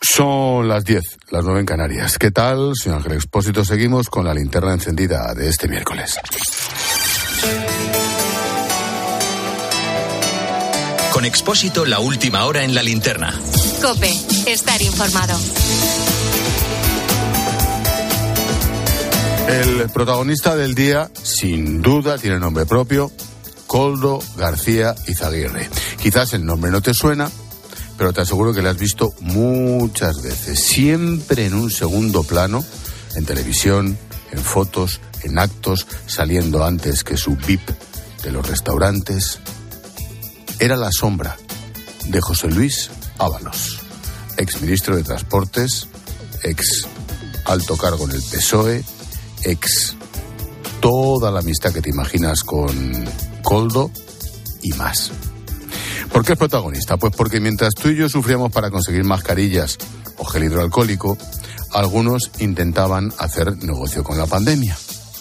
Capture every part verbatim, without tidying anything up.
Son las diez, las nueve en Canarias. ¿Qué tal? Soy Ángel Expósito. Seguimos con la linterna encendida de este miércoles. Con Expósito, la última hora en la linterna. COPE, estar informado. El protagonista del día, sin duda, tiene nombre propio: Koldo García Izaguirre. Quizás el nombre no te suena, pero te aseguro que lo has visto muchas veces, siempre en un segundo plano, en televisión, en fotos, en actos, saliendo antes que su V I P de los restaurantes. Era la sombra de José Luis Ábalos, exministro de Transportes, ex alto cargo en el P S O E, ex toda la amistad que te imaginas con Koldo y más. ¿Por qué es protagonista? Pues porque mientras tú y yo sufríamos para conseguir mascarillas o gel hidroalcohólico, algunos intentaban hacer negocio con la pandemia.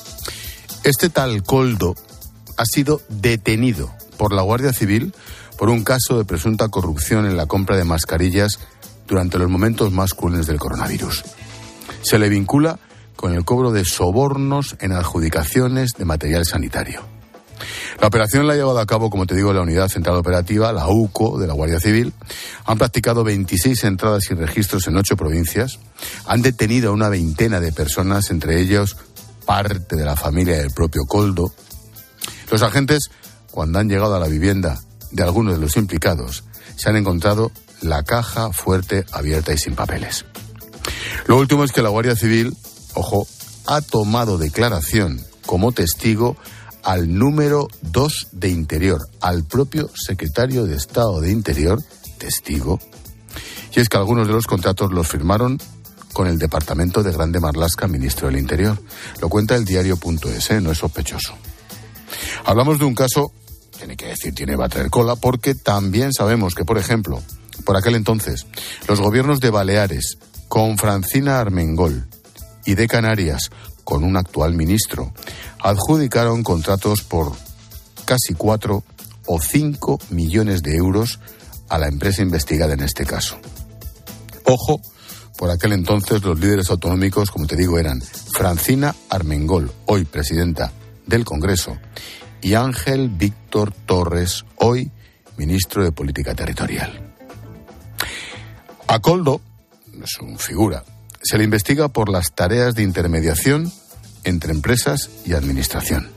Este tal Koldo ha sido detenido por la Guardia Civil por un caso de presunta corrupción en la compra de mascarillas durante los momentos más crueles del coronavirus. Se le vincula con el cobro de sobornos en adjudicaciones de material sanitario. La operación la ha llevado a cabo, como te digo, la Unidad Central Operativa, la U C O, de la Guardia Civil. Han practicado veintiséis entradas sin registros en ocho provincias. Han detenido a una veintena de personas, entre ellos parte de la familia del propio Koldo. Los agentes, cuando han llegado a la vivienda de algunos de los implicados, se han encontrado la caja fuerte, abierta y sin papeles. Lo último es que la Guardia Civil, ojo, ha tomado declaración como testigo al número dos de Interior, al propio secretario de Estado de Interior, testigo. Y es que algunos de los contratos los firmaron con el departamento de Grande Marlaska, ministro del Interior. Lo cuenta el diario punto es, ¿eh? No es sospechoso. Hablamos de un caso, tiene que decir, tiene va a traer cola, porque también sabemos que, por ejemplo, por aquel entonces, los gobiernos de Baleares, con Francina Armengol, y de Canarias, con un actual ministro, adjudicaron contratos por casi cuatro o cinco millones de euros a la empresa investigada en este caso. Ojo, por aquel entonces los líderes autonómicos, como te digo, eran Francina Armengol, hoy presidenta del Congreso, y Ángel Víctor Torres, hoy ministro de Política Territorial. A Koldo, es una figura, se le investiga por las tareas de intermediación entre empresas y administración.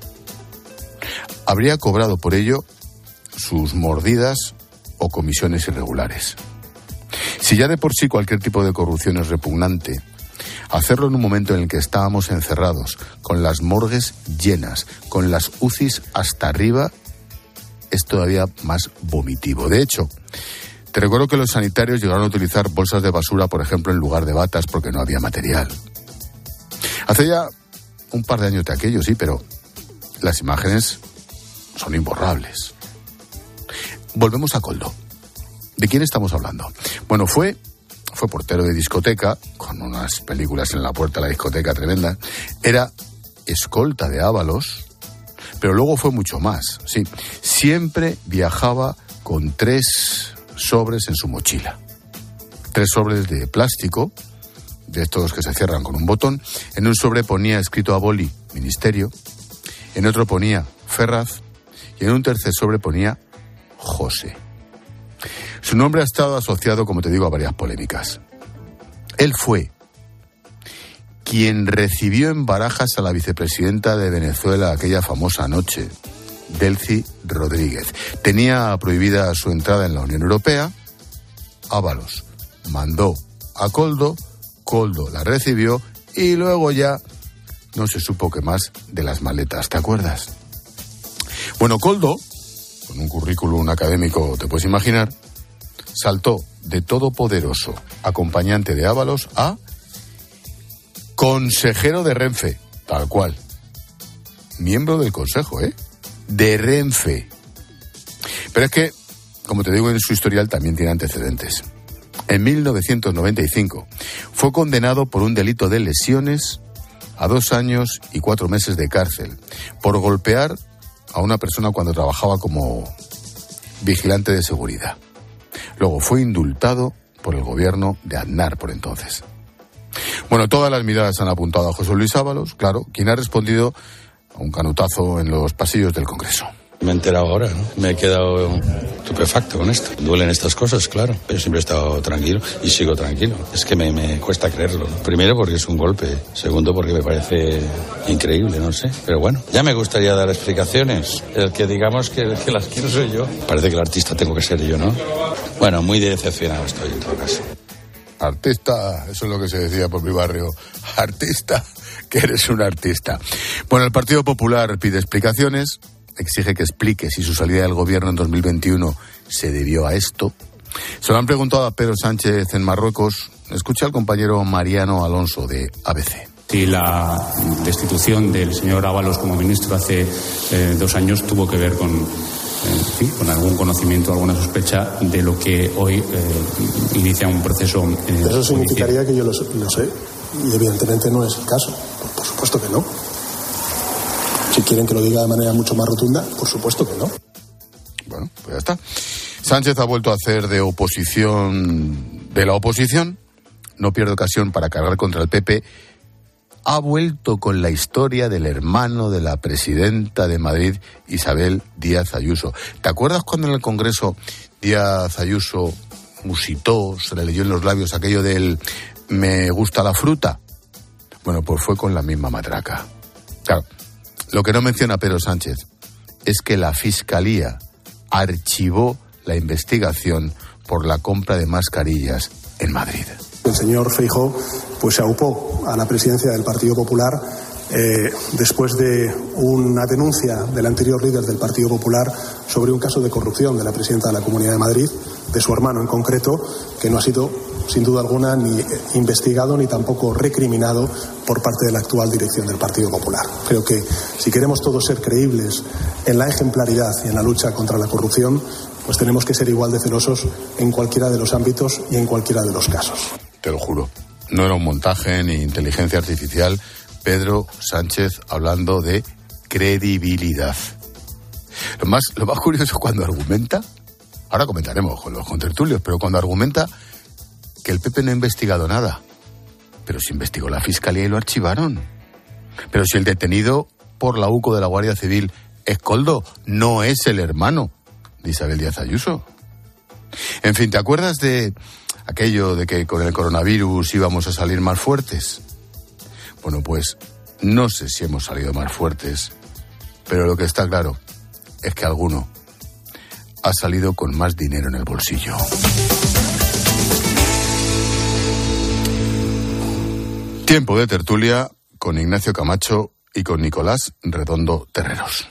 Habría cobrado por ello sus mordidas o comisiones irregulares. Si ya de por sí cualquier tipo de corrupción es repugnante, hacerlo en un momento en el que estábamos encerrados, con las morgues llenas, con las U C Is hasta arriba, es todavía más vomitivo. De hecho, te recuerdo que los sanitarios llegaron a utilizar bolsas de basura, por ejemplo, en lugar de batas, porque no había material. Hace ya un par de años de aquello, sí, pero las imágenes son imborrables. Volvemos a Koldo. ¿De quién estamos hablando? Bueno, fue, fue portero de discoteca, con unas películas en la puerta de la discoteca tremenda. Era escolta de Ábalos, pero luego fue mucho más, sí. Siempre viajaba con tres sobres en su mochila. Tres sobres de plástico, de estos que se cierran con un botón. En un sobre ponía escrito a boli, ministerio. En otro ponía Ferraz. Y en un tercer sobre ponía José. Su nombre ha estado asociado, como te digo, a varias polémicas. Él fue quien recibió en Barajas a la vicepresidenta de Venezuela aquella famosa noche, Delcy Rodríguez. Tenía prohibida su entrada en la Unión Europea. Ábalos mandó a Koldo, Koldo la recibió y luego ya no se supo qué más de las maletas, ¿te acuerdas? Bueno, Koldo, con un currículum académico, te puedes imaginar, saltó de todopoderoso acompañante de Ábalos a consejero de Renfe, tal cual. Miembro del consejo, ¿eh? De Renfe. Pero es que, como te digo, en su historial también tiene antecedentes. En mil novecientos noventa y cinco fue condenado por un delito de lesiones a dos años y cuatro meses de cárcel por golpear a una persona cuando trabajaba como vigilante de seguridad. Luego fue indultado por el gobierno de Aznar por entonces. Bueno, todas las miradas han apuntado a José Luis Ábalos, claro, quien ha respondido a un canutazo en los pasillos del Congreso. Me he enterado ahora, ¿no? Me he quedado estupefacto con esto. Duelen estas cosas, claro. Pero siempre he estado tranquilo y sigo tranquilo. Es que me, me cuesta creerlo, ¿no? Primero porque es un golpe. Segundo porque me parece increíble, no sé. Pero bueno, ya me gustaría dar explicaciones. El que digamos que el que las quiero soy yo. Parece que el artista tengo que ser yo, ¿no? Bueno, muy decepcionado estoy en todo caso. Artista, eso es lo que se decía por mi barrio. Artista, que eres un artista. Bueno, el Partido Popular pide explicaciones. Exige que explique si su salida del gobierno en dos mil veintiuno se debió a esto. Se lo han preguntado a Pedro Sánchez en Marruecos. Escucha al compañero Mariano Alonso de A B C. Si la destitución del señor Ábalos como ministro hace eh, dos años tuvo que ver con, eh, en fin, con algún conocimiento, alguna sospecha de lo que hoy eh, inicia un proceso. Eh, Eso significaría judicial. Que yo lo, lo sé, y evidentemente no es el caso. Por, por supuesto que no. Si quieren que lo diga de manera mucho más rotunda, por supuesto que no. Bueno, pues ya está. Sánchez ha vuelto a hacer de oposición de la oposición. No pierde ocasión para cargar contra el P P. Ha vuelto con la historia del hermano de la presidenta de Madrid, Isabel Díaz Ayuso. ¿Te acuerdas cuando en el Congreso Díaz Ayuso musitó, se le leyó en los labios aquello del me gusta la fruta? Bueno, pues fue con la misma matraca. Claro. Lo que no menciona Pedro Sánchez es que la Fiscalía archivó la investigación por la compra de mascarillas en Madrid. El señor Feijóo pues se aupó a la presidencia del Partido Popular eh, después de una denuncia del anterior líder del Partido Popular sobre un caso de corrupción de la presidenta de la Comunidad de Madrid, de su hermano en concreto, que no ha sido sin duda alguna ni investigado ni tampoco recriminado por parte de la actual dirección del Partido Popular. Creo que si queremos todos ser creíbles en la ejemplaridad y en la lucha contra la corrupción, pues tenemos que ser igual de celosos en cualquiera de los ámbitos y en cualquiera de los casos. Te lo juro, no era un montaje ni inteligencia artificial. Pedro Sánchez hablando de credibilidad. Lo más, lo más curioso cuando argumenta, ahora comentaremos con los contertulios, pero cuando argumenta que el P P no ha investigado nada. Pero si investigó la Fiscalía y lo archivaron. Pero si el detenido por la U C O de la Guardia Civil es Koldo, no es el hermano de Isabel Díaz Ayuso. En fin, ¿te acuerdas de aquello de que con el coronavirus íbamos a salir más fuertes? Bueno, pues no sé si hemos salido más fuertes, pero lo que está claro es que alguno ha salido con más dinero en el bolsillo. Tiempo de tertulia con Ignacio Camacho y con Nicolás Redondo Terreros.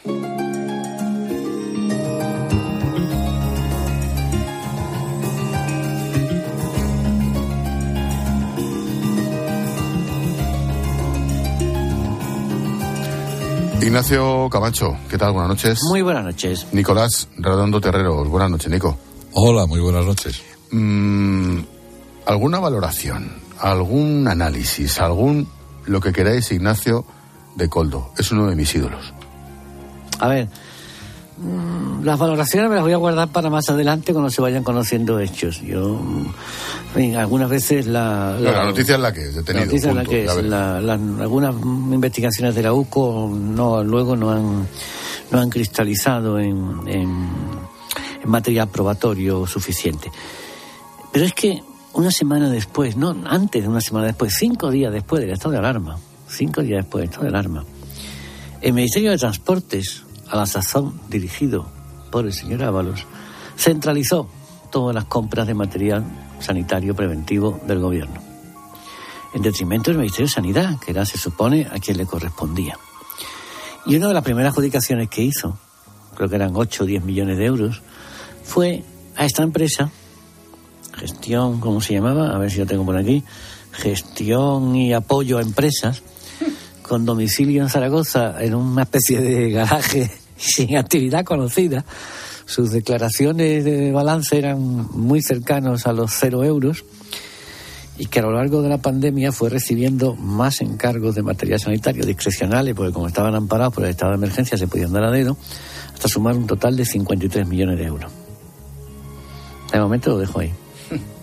Ignacio Camacho, ¿qué tal? Buenas noches. Muy buenas noches. Nicolás Redondo Terreros, buenas noches, Nico. Hola, muy buenas noches. Mm, ¿Alguna valoración, algún análisis, algún, lo que queráis, Ignacio, de Koldo? Es uno de mis ídolos. A ver, las valoraciones me las voy a guardar para más adelante cuando se vayan conociendo hechos. Yo, en fin, algunas veces la... La, no, la noticia es la que es, detenido. La noticia punto, es la que es. La, la, algunas investigaciones de la U C O no, luego no han, no han cristalizado en, en, en material probatorio suficiente. Pero es que una semana después, no antes de una semana después, cinco días después del estado de alarma, cinco días después del estado de alarma, el Ministerio de Transportes, a la sazón dirigido por el señor Ábalos, centralizó todas las compras de material sanitario preventivo del gobierno, en detrimento del Ministerio de Sanidad, que era, se supone, a quien le correspondía. Y una de las primeras adjudicaciones que hizo, creo que eran ocho o diez millones de euros, fue a esta empresa, Gestión, ¿cómo se llamaba? A ver si lo tengo por aquí. Gestión y Apoyo a Empresas, con domicilio en Zaragoza, en una especie de garaje sin actividad conocida. Sus declaraciones de balance eran muy cercanos a los cero euros y que a lo largo de la pandemia fue recibiendo más encargos de material sanitario discrecionales, porque como estaban amparados por el estado de emergencia se podían dar a dedo, hasta sumar un total de cincuenta y tres millones de euros. De momento lo dejo ahí.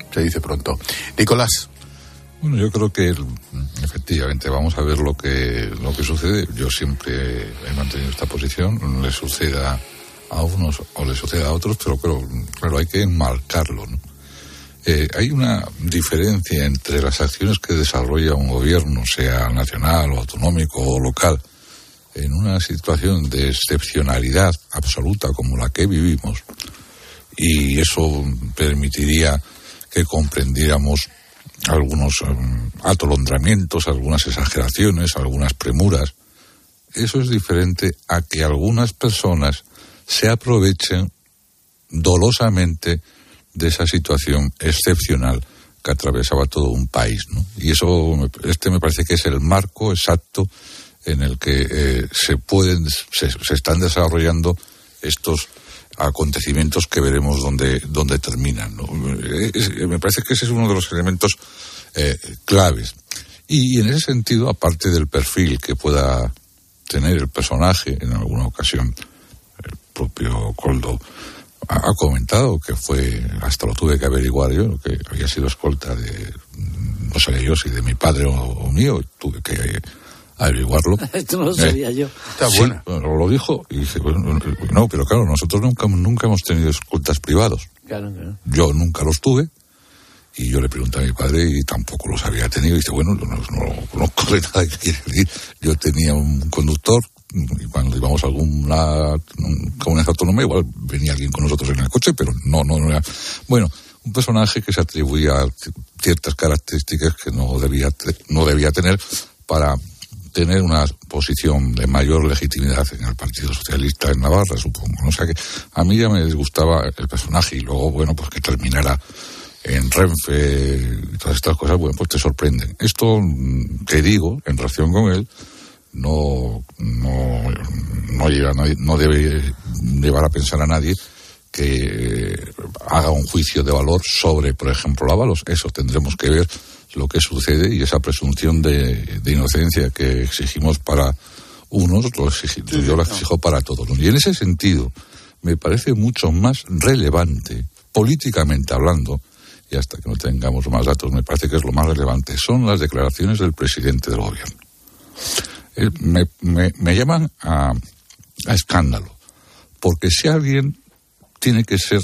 se dice pronto. Nicolás. Bueno, yo creo que efectivamente vamos a ver lo que lo que sucede. Yo siempre he mantenido esta posición, le suceda a unos o le suceda a otros, pero claro, claro hay que enmarcarlo, ¿no? Eh, hay una diferencia entre las acciones que desarrolla un gobierno, sea nacional o autonómico o local, en una situación de excepcionalidad absoluta como la que vivimos, y eso permitiría que comprendiéramos algunos um, atolondramientos, algunas exageraciones, algunas premuras. Eso es diferente a que algunas personas se aprovechen dolosamente de esa situación excepcional que atravesaba todo un país, ¿no? Y eso, este me parece que es el marco exacto en el que eh, se pueden, se, se están desarrollando estos acontecimientos que veremos dónde, dónde terminan, ¿no? Es, me parece que ese es uno de los elementos eh, claves. Y, y en ese sentido, aparte del perfil que pueda tener el personaje, en alguna ocasión el propio Koldo ha, ha comentado que fue, hasta lo tuve que averiguar yo, que había sido escolta de, no sé yo si de mi padre o, o mío, tuve que averiguarlo. Esto no lo sabía eh, yo. Está sí, buena. Lo dijo y dije, bueno, no, pero claro, nosotros nunca, nunca hemos tenido escoltas privados. Claro, claro. Yo nunca los tuve y yo le pregunté a mi padre y tampoco los había tenido. Y dice, bueno, no, no conozco de nada que quiere decir. Yo tenía un conductor y cuando íbamos a alguna comunidad autónoma igual venía alguien con nosotros en el coche, pero no, no, no era... Bueno, un personaje que se atribuía ciertas características que no debía, no debía tener para tener una posición de mayor legitimidad en el Partido Socialista en Navarra, supongo. O sea que a mí ya me disgustaba el personaje y luego, bueno, pues que terminara en Renfe y todas estas cosas, bueno, pues te sorprenden. Esto que digo en relación con él no no no, lleva, no, no debe llevar a pensar a nadie que haga un juicio de valor sobre, por ejemplo, Ábalos. Eso tendremos que ver lo que sucede y esa presunción de, de inocencia que exigimos para unos, lo exigi, sí, yo la exijo no. para todos. Y en ese sentido me parece mucho más relevante, políticamente hablando, y hasta que no tengamos más datos, me parece que es lo más relevante, son las declaraciones del presidente del gobierno. Eh, me, me, me llaman a, a escándalo, porque si alguien tiene que ser,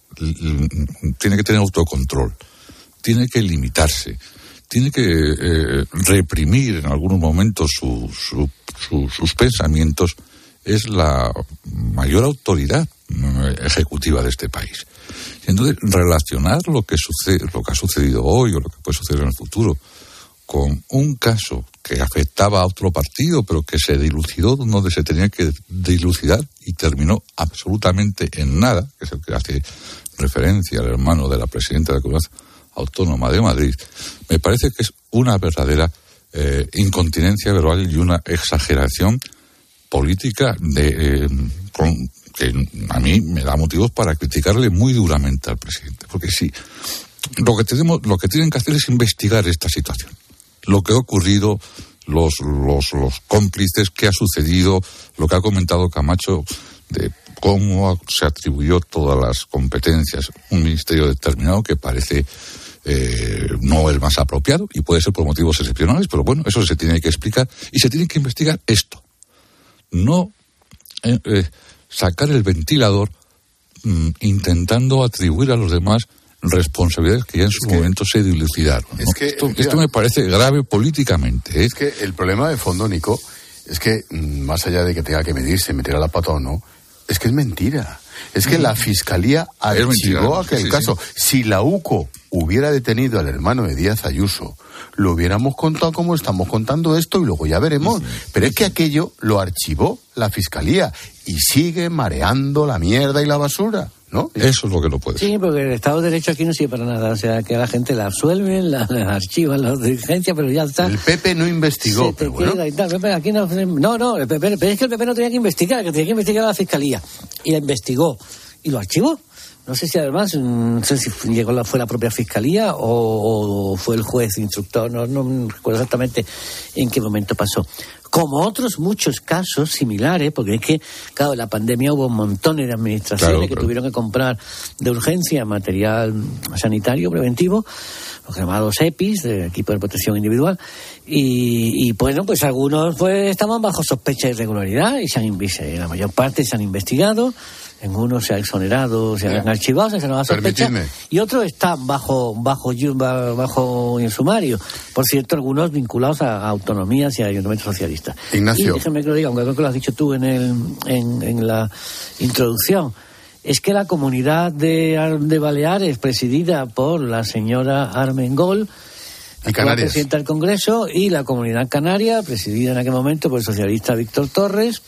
tiene que tener autocontrol, tiene que limitarse, tiene que eh, reprimir en algunos momentos su, su, su, sus pensamientos, es la mayor autoridad ejecutiva de este país. Y entonces, relacionar lo que sucede, lo que ha sucedido hoy o lo que puede suceder en el futuro con un caso que afectaba a otro partido, pero que se dilucidó donde se tenía que dilucidar y terminó absolutamente en nada, que es el que hace referencia al hermano de la presidenta de la Comunidad Autónoma de Madrid, me parece que es una verdadera eh, incontinencia verbal y una exageración política de, eh, con, que a mí me da motivos para criticarle muy duramente al presidente, porque sí, lo que tenemos, lo que tienen que hacer es investigar esta situación, lo que ha ocurrido, los, los, los cómplices, qué ha sucedido, lo que ha comentado Camacho de cómo se atribuyó todas las competencias a un ministerio determinado que parece eh, no el más apropiado y puede ser por motivos excepcionales, pero bueno, eso se tiene que explicar y se tiene que investigar esto. No eh, eh, sacar el ventilador mm, intentando atribuir a los demás responsabilidades que ya en su es momento que, se dilucidaron, ¿no? Es que, esto, esto me parece grave políticamente, ¿eh? Es que el problema de fondo, Nico, es que más allá de que tenga que medirse, meter a la pata o no, es que es mentira. Es que la Fiscalía archivó aquel sí, caso. Sí. Si la UCO hubiera detenido al hermano de Díaz Ayuso, lo hubiéramos contado como estamos contando esto y luego ya veremos. Pero es que aquello lo archivó la Fiscalía y sigue mareando la mierda y la basura, ¿no? Eso es lo que no puede ser. Sí, porque el Estado de Derecho aquí no sirve para nada. O sea, que a la gente la absuelven, la, la archivan las diligencias, pero ya está. El P P no investigó, pero bueno. Y tal. Aquí no, no, no, el P P, pero es que el P P no tenía que investigar, que tenía que investigar a la Fiscalía. Y la investigó. Y lo archivó. No sé si además, no sé si llegó la, fue la propia Fiscalía o, o fue el juez instructor, no, no recuerdo exactamente en qué momento pasó. como otros muchos casos similares, porque es que, claro, en la pandemia hubo montones de administraciones claro, que claro. tuvieron que comprar de urgencia material sanitario preventivo, los llamados E P I S, de equipo de protección individual, y, y bueno, pues algunos pues estaban bajo sospecha de irregularidad y se han, la mayor parte se han investigado. En unos se ha exonerado, se han archivado, se han sospecha, y otros están bajo bajo bajo en sumario. Por cierto, algunos vinculados a, a autonomías y a ayuntamientos socialistas. Ignacio. Y déjame que lo diga, aunque creo que lo has dicho tú en, el, en, en la introducción, es que la comunidad de, de Baleares, presidida por la señora Armengol, y Canarias, presidenta del Congreso, y la comunidad canaria, presidida en aquel momento por el socialista Víctor Torres,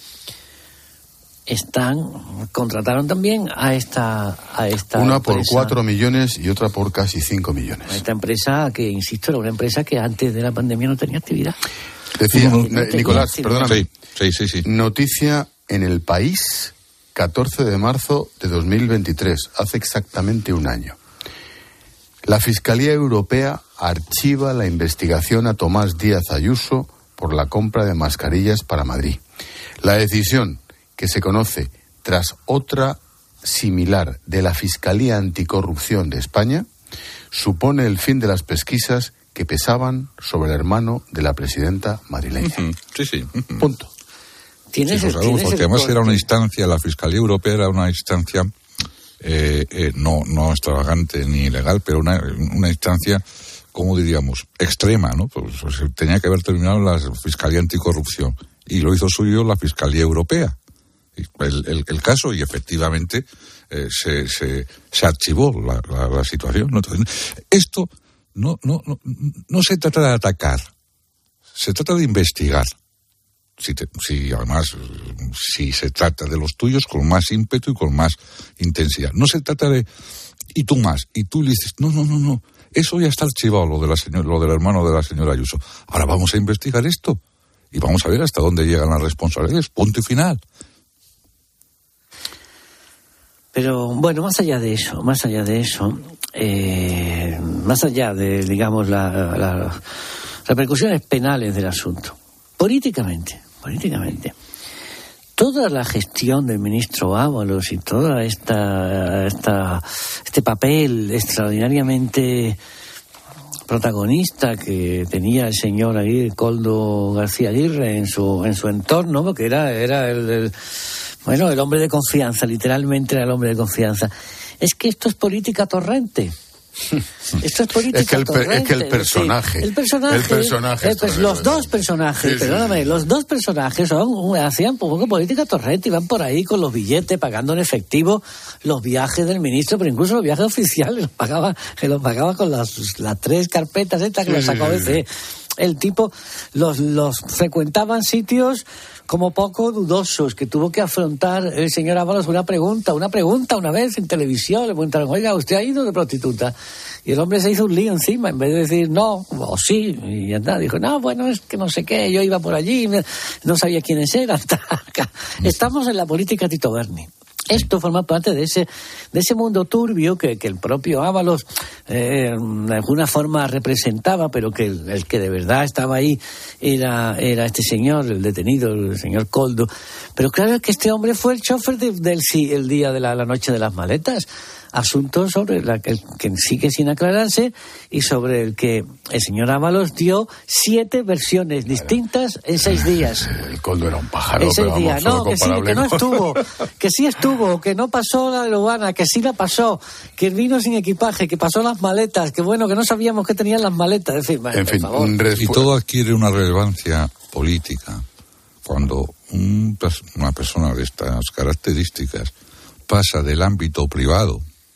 están contrataron también a esta a esta una por empresa, cuatro millones y otra por casi cinco millones. A esta empresa que, insisto, era una empresa que antes de la pandemia no tenía actividad. Decía, no, no tenía Nicolás, actividad. perdóname. Sí, sí, sí, sí. Noticia en El País, catorce de marzo de dos mil veintitrés, hace exactamente un año. La Fiscalía Europea archiva la investigación a Tomás Díaz Ayuso por la compra de mascarillas para Madrid. La decisión, que se conoce tras otra similar de la Fiscalía Anticorrupción de España, supone el fin de las pesquisas que pesaban sobre el hermano de la presidenta madrileña. Uh-huh. Sí, sí. Uh-huh. Punto. ¿Tienes sí, el, sabemos, ¿tienes porque el además corte? era una instancia, la Fiscalía Europea era una instancia eh, eh, no, no extravagante ni ilegal, pero una, una instancia, ¿cómo diríamos?, extrema, ¿no? Pues, pues tenía que haber terminado la Fiscalía Anticorrupción y lo hizo suyo la Fiscalía Europea. El, el, el caso, y efectivamente eh, se, se, se archivó la, la, la situación, ¿no? Entonces, esto no, no, no, no se trata de atacar, se trata de investigar. Si, te, si además, si se trata de los tuyos con más ímpetu y con más intensidad. No se trata de, y tú más, y tú le dices, no, no, no, no, eso ya está archivado, lo, de la señora, lo del hermano de la señora Ayuso. Ahora vamos a investigar esto y vamos a ver hasta dónde llegan las responsabilidades, punto y final. Pero bueno, más allá de eso, más allá de eso, eh, más allá de, digamos, las la, repercusiones penales del asunto, políticamente, políticamente, toda la gestión del ministro Ábalos y toda esta, esta este papel extraordinariamente protagonista que tenía el señor Aguirre, Koldo García Aguirre en su en su entorno, porque era era el, el bueno, el hombre de confianza, literalmente era el hombre de confianza. Es que esto es política torrente. Esto es política es que el, torrente. es que el personaje. Sí, el personaje. El personaje. El, pues, los dos personajes, sí, perdóname, sí, sí. los dos personajes son, hacían un poco política torrente, iban por ahí con los billetes, pagando en efectivo los viajes del ministro, pero incluso los viajes oficiales los pagaba, que los pagaba con las, las tres carpetas estas que sí, las sacó sí, sí. El tipo los, los frecuentaban sitios como poco dudosos, que tuvo que afrontar el señor Ábalos una pregunta, una pregunta una vez en televisión, le preguntaron, oiga, ¿usted ha ido de prostituta? Y el hombre se hizo un lío encima, en vez de decir no, o sí, y ya está, dijo, no, bueno, es que no sé qué, yo iba por allí, no sabía quiénes eran. Estamos en la política Tito Berni. Esto forma parte de ese de ese mundo turbio que, que el propio Ábalos eh, de alguna forma representaba, pero que el, el que de verdad estaba ahí era era este señor, el detenido, el señor Koldo. Pero claro, es que este hombre fue el chofer de, del sí, el día de la, la noche de las maletas. Asunto sobre la que, que sigue sin aclararse y sobre el que el señor Ábalos dio siete versiones distintas en seis días. El Koldo era un pájaro. En seis pero días. vamos, No, que sí, que no estuvo, que sí estuvo, que no pasó la aduana, que sí la pasó, que vino sin equipaje, que pasó las maletas, que bueno, que no sabíamos que tenían las maletas. En fin, bueno, en fin, por favor. Un respu- y todo adquiere una relevancia política cuando un, una persona de estas características pasa del ámbito privado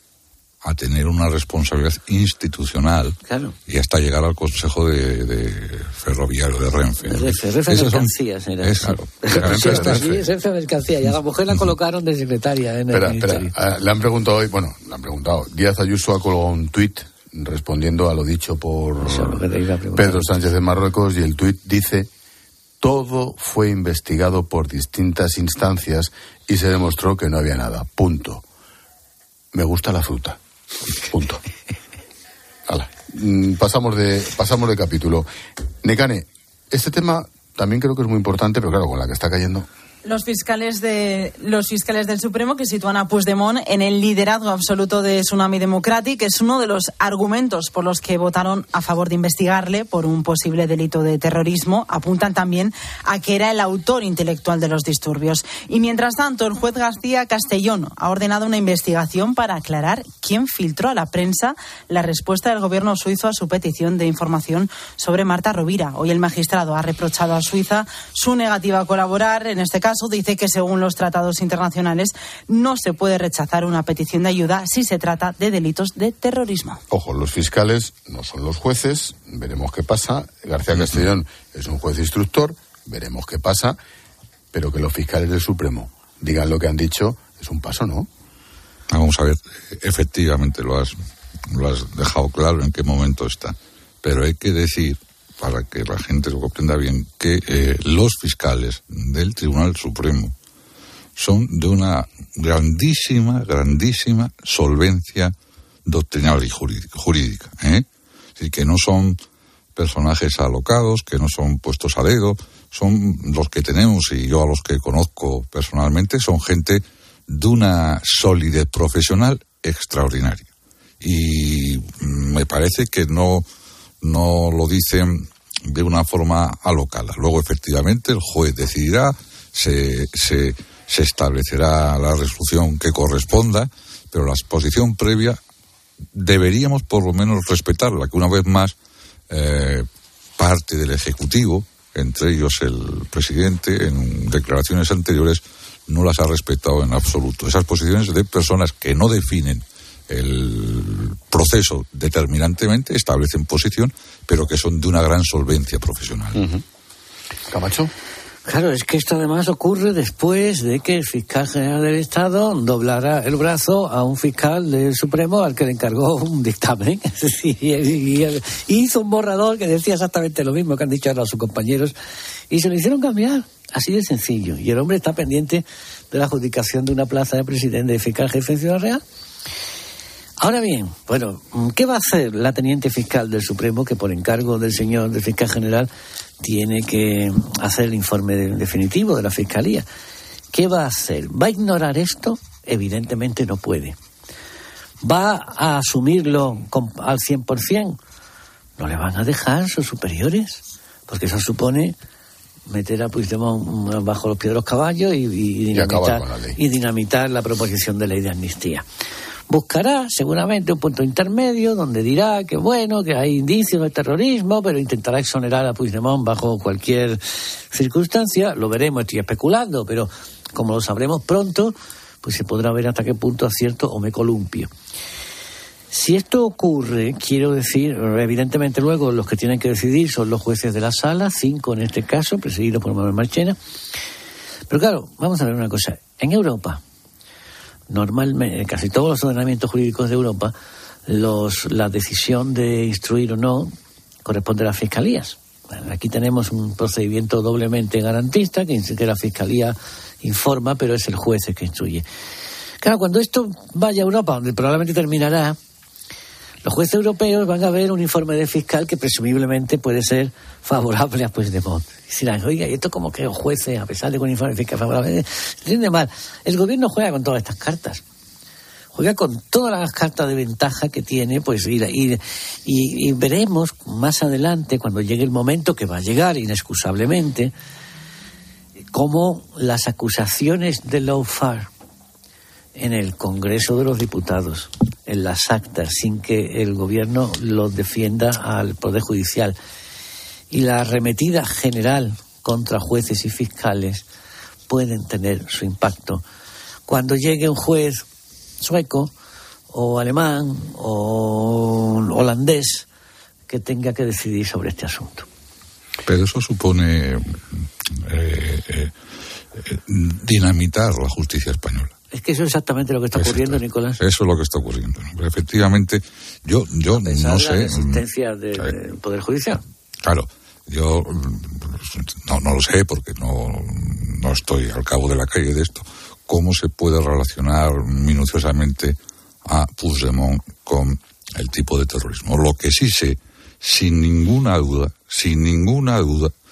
a tener una responsabilidad institucional, claro, y hasta llegar al Consejo de, de Ferroviario de Renfe. De Renfe, Renfe Mercancías era. Es, claro, Renfe, Renfe, Renfe Mercancías, y a la mujer la colocaron de secretaria en espera, el espera, ministerio. uh, le han preguntado hoy, bueno, le han preguntado, Díaz Ayuso ha colgado un tuit respondiendo a lo dicho por Eso, lo que te iba a Pedro Sánchez de Marruecos, y el tuit dice: todo fue investigado por distintas instancias y se demostró que no había nada. Punto. Me gusta la fruta. Punto. Hala. Pasamos de pasamos de capítulo. Nekane, este tema también creo que es muy importante, pero claro, con la que está cayendo... Los fiscales de los fiscales del Supremo que sitúan a Puigdemont en el liderazgo absoluto de Tsunami Democratic es uno de los argumentos por los que votaron a favor de investigarle por un posible delito de terrorismo. Apuntan también a que era el autor intelectual de los disturbios. Y mientras tanto, el juez García Castellón ha ordenado una investigación para aclarar quién filtró a la prensa la respuesta del gobierno suizo a su petición de información sobre Marta Rovira. Hoy el magistrado ha reprochado a Suiza su negativa a colaborar. En este caso, dice que según los tratados internacionales no se puede rechazar una petición de ayuda si se trata de delitos de terrorismo. Ojo, los fiscales no son los jueces, veremos qué pasa. García Castellón es un juez instructor, veremos qué pasa, pero que los fiscales del Supremo digan lo que han dicho es un paso, ¿no? Vamos a ver, efectivamente lo has, lo has dejado claro en qué momento está, pero hay que decir, para que la gente lo comprenda bien, que eh, los fiscales del Tribunal Supremo son de una grandísima, grandísima solvencia doctrinal y jurídica, ¿eh? Es decir, que no son personajes alocados, que no son puestos a dedo, son los que tenemos, y yo a los que conozco personalmente, son gente de una solidez profesional extraordinaria. Y me parece que no... no lo dicen de una forma alocada. Luego, efectivamente, el juez decidirá, se, se, se establecerá la resolución que corresponda, pero la exposición previa deberíamos por lo menos respetarla, que una vez más eh, parte del Ejecutivo, entre ellos el presidente, en declaraciones anteriores, no las ha respetado en absoluto. Esas posiciones de personas que no definen el proceso determinantemente, establecen posición, pero que son de una gran solvencia profesional. Uh-huh. Camacho. Claro, es que esto además ocurre después de que el fiscal general del Estado doblara el brazo a un fiscal del Supremo al que le encargó un dictamen. y, y, y hizo un borrador que decía exactamente lo mismo que han dicho ahora sus compañeros y se lo hicieron cambiar. Así de sencillo. Y el hombre está pendiente de la adjudicación de una plaza de presidente de fiscal jefe de Ciudad Real. Ahora bien, bueno, ¿qué va a hacer la teniente fiscal del Supremo, que por encargo del señor del fiscal general tiene que hacer el informe definitivo de la Fiscalía? ¿Qué va a hacer? ¿Va a ignorar esto? Evidentemente no puede. ¿Va a asumirlo con, al cien por ciento? No le van a dejar sus superiores, porque eso supone meter a Puigdemont bajo los pies de los caballos y, y, dinamitar, y, y dinamitar la proposición de ley de amnistía. Buscará seguramente un punto intermedio donde dirá que bueno, que hay indicios de terrorismo, pero intentará exonerar a Puigdemont bajo cualquier circunstancia. Lo veremos, estoy especulando, pero como lo sabremos pronto, pues se podrá ver hasta qué punto acierto o me columpio. Si esto ocurre, quiero decir, evidentemente luego los que tienen que decidir son los jueces de la sala, cinco en este caso, presididos por Manuel Marchena. Pero claro, vamos a ver una cosa. En Europa, normalmente, en casi todos los ordenamientos jurídicos de Europa, los, la decisión de instruir o no corresponde a las fiscalías. Bueno, aquí tenemos un procedimiento doblemente garantista, que, que la fiscalía informa, pero es el juez el que instruye. Claro, cuando esto vaya a Europa, donde probablemente terminará, los jueces europeos van a ver un informe de fiscal que presumiblemente puede ser favorable a Puigdemont. Y dirán, oiga, y esto como que los jueces, a pesar de que un informe de fiscal favorable, se entiende mal. El gobierno juega con todas estas cartas. Juega con todas las cartas de ventaja que tiene, pues, y, y, y, y veremos más adelante, cuando llegue el momento, que va a llegar inexcusablemente, cómo las acusaciones de lawfare en el Congreso de los Diputados, en las actas, sin que el gobierno los defienda al Poder Judicial, y la arremetida general contra jueces y fiscales pueden tener su impacto. Cuando llegue un juez sueco o alemán o holandés que tenga que decidir sobre este asunto. Pero eso supone eh, eh, dinamitar la justicia española. Es que eso es exactamente lo que está ocurriendo, Nicolás. Eso es lo que está ocurriendo. Efectivamente, yo, yo no sé. La resistencia del de Poder Judicial. Claro, yo no, no lo sé porque no, no estoy al cabo de la calle de esto. ¿Cómo se puede relacionar minuciosamente a Puigdemont con el tipo de terrorismo? Lo que sí sé, sin ninguna duda, sin ninguna duda,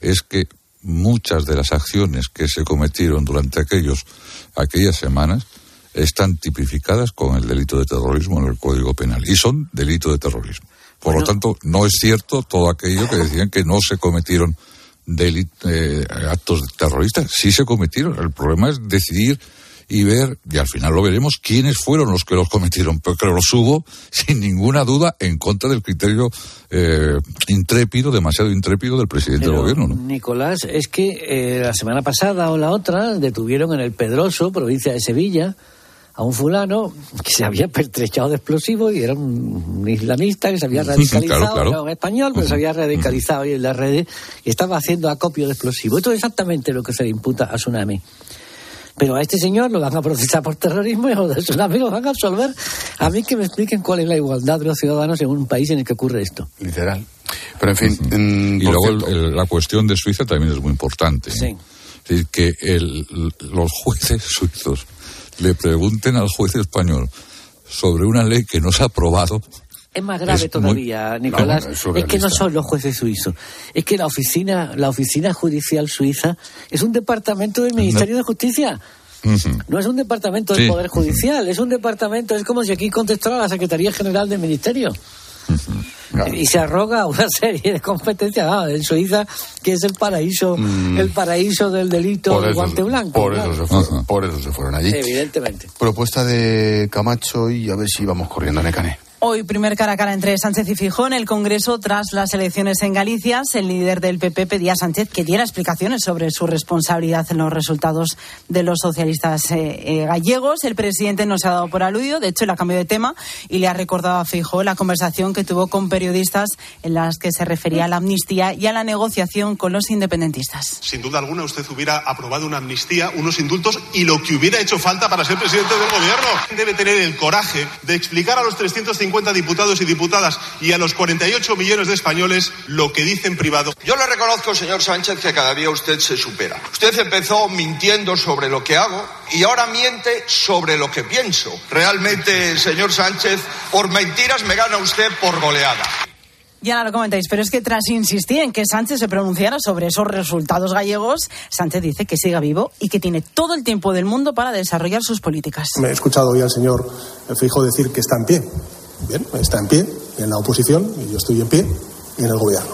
es que muchas de las acciones que se cometieron durante aquellos, aquellas semanas están tipificadas con el delito de terrorismo en el Código Penal y son delito de terrorismo. Por bueno. lo tanto, no es cierto todo aquello que decían que no se cometieron delit- eh, actos terroristas. Sí se cometieron. El problema es decidir y ver, y al final lo veremos, quiénes fueron los que los cometieron, pero que los hubo, sin ninguna duda, en contra del criterio eh, intrépido, demasiado intrépido del presidente pero, del gobierno, ¿no? Nicolás, es que eh, la semana pasada o la otra detuvieron en el Pedroso, provincia de Sevilla, a un fulano que se había pertrechado de explosivos y era un, un islamista que se había radicalizado, claro, claro. era un español, pero uh-huh. se había radicalizado uh-huh. ahí en las redes y estaba haciendo acopio de explosivos. Esto es exactamente lo que se le imputa a Tsunami. Pero a este señor lo van a procesar por terrorismo y a los de Tsunami lo van a absolver. A mí que me expliquen cuál es la igualdad de los ciudadanos en un país en el que ocurre esto. Literal. Pero en fin... Uh-huh. en, y luego el, el, la cuestión de Suiza también es muy importante. Sí. ¿eh? Es decir, que el, los jueces suizos le pregunten al juez español sobre una ley que no se ha aprobado. Es más grave es todavía, muy... Nicolás, no, bueno, es, es que no son los jueces suizos, es que la oficina, la oficina judicial suiza es un departamento del Ministerio no. de Justicia. Uh-huh. No es un departamento del sí. Poder Judicial, uh-huh. es un departamento, es como si aquí contestara la Secretaría General del Ministerio. Uh-huh. Claro. Y se arroga una serie de competencias ah, en Suiza, que es el paraíso, mm. el paraíso del delito del guante blanco. Por, claro. eso se fueron, uh-huh. por eso se fueron allí. Evidentemente. Propuesta de Camacho y a ver si vamos corriendo a Necané. Hoy primer cara a cara entre Sánchez y Feijóo en el Congreso tras las elecciones en Galicia. El líder del P P pedía a Sánchez que diera explicaciones sobre su responsabilidad en los resultados de los socialistas eh, eh, gallegos. El presidente no se ha dado por aludido, de hecho le ha cambiado de tema y le ha recordado a Feijóo la conversación que tuvo con periodistas en las que se refería a la amnistía y a la negociación con los independentistas. Sin duda alguna usted hubiera aprobado una amnistía, unos indultos y lo que hubiera hecho falta para ser presidente del gobierno. Debe tener el coraje de explicar a los trescientos cincuenta diputados y diputadas y a los cuarenta y ocho millones de españoles lo que dice en privado. Yo le reconozco, señor Sánchez, que cada día usted se supera. Usted empezó mintiendo sobre lo que hago y ahora miente sobre lo que pienso. Realmente, señor Sánchez, por mentiras me gana usted por goleada. Ya no lo comentáis, pero es que tras insistir en que Sánchez se pronunciara sobre esos resultados gallegos, Sánchez dice que siga vivo y que tiene todo el tiempo del mundo para desarrollar sus políticas. Me he escuchado hoy al señor Feijóo decir que está en pie. Bien, está en pie en la oposición y yo estoy en pie en el gobierno.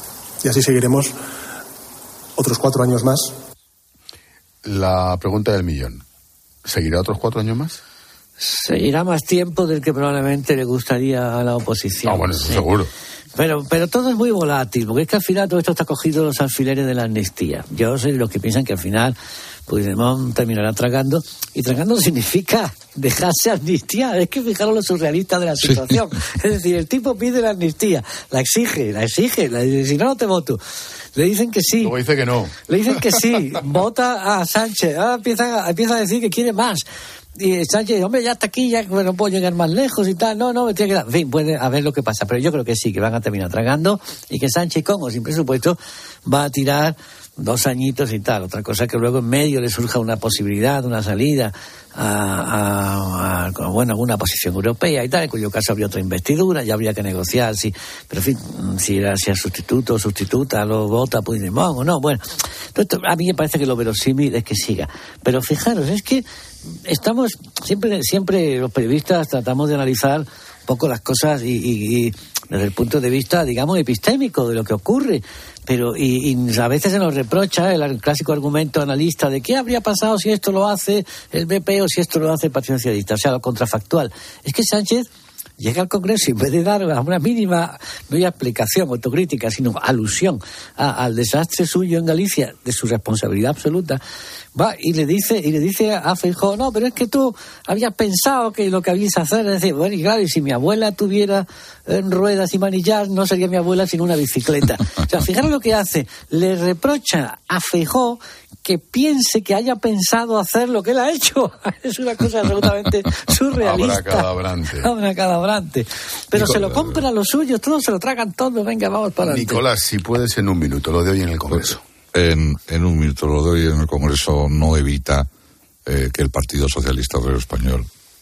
Y así seguiremos otros cuatro años más. La pregunta del millón. ¿Seguirá otros cuatro años más? Seguirá más tiempo del que probablemente le gustaría a la oposición. Ah, bueno, eso sí. seguro. Pero, pero todo es muy volátil, porque es que al final todo esto está cogido los alfileres de la amnistía. Yo soy de los que piensan que al final Puigdemont terminará tragando, y tragando significa dejarse amnistía. Es que fijaros lo surrealista de la situación. Sí. Es decir, el tipo pide la amnistía, la exige, la exige, la dice, si no, no te voto. Le dicen que sí. Luego dice que no. Le dicen que sí, vota a Sánchez. Ahora empieza, empieza a decir que quiere más. Y Sánchez, hombre, ya está aquí, ya no puedo llegar más lejos y tal. No, no, me tiene que dar. En fin, puede a ver lo que pasa. Pero yo creo que sí, que van a terminar tragando y que Sánchez, con o sin presupuesto, va a tirar dos añitos y tal. Otra cosa que luego en medio le surja una posibilidad, una salida a, a, a bueno, alguna posición europea y tal, en cuyo caso habría otra investidura, ya habría que negociar si, pero en fin, si era si el sustituto o sustituta lo vota Puigdemont o no. Bueno, esto, a mí me parece que lo verosímil es que siga. Pero fijaros, es que estamos, siempre, siempre los periodistas tratamos de analizar un poco las cosas y, y, y desde el punto de vista, digamos, epistémico de lo que ocurre. Pero y, y a veces se nos reprocha el, el clásico argumento analista de qué habría pasado si esto lo hace el B P o si esto lo hace el Partido Socialista, o sea, lo contrafactual. Es que Sánchez llega al Congreso y en vez de dar una mínima, no ya explicación, autocrítica, sino alusión a, al desastre suyo en Galicia, de su responsabilidad absoluta, va y le dice y le dice a Feijóo, no, pero es que tú habías pensado que lo que habías hacer, es decir, bueno, y claro, y si mi abuela tuviera en ruedas y manillar, no sería mi abuela sino una bicicleta. O sea, fijaros lo que hace, le reprocha a Feijóo que piense que haya pensado hacer lo que él ha hecho. Es una cosa absolutamente surrealista. Abracadabrante. Abracadabrante. Pero Nicolás, se lo compran los suyos, todos se lo tragan todo, venga, vamos para adelante. Nicolás, si puedes en un minuto, lo de hoy en el Congreso. En, en un minuto, lo de hoy en el Congreso no evita eh, que el Partido Socialista Obrero Español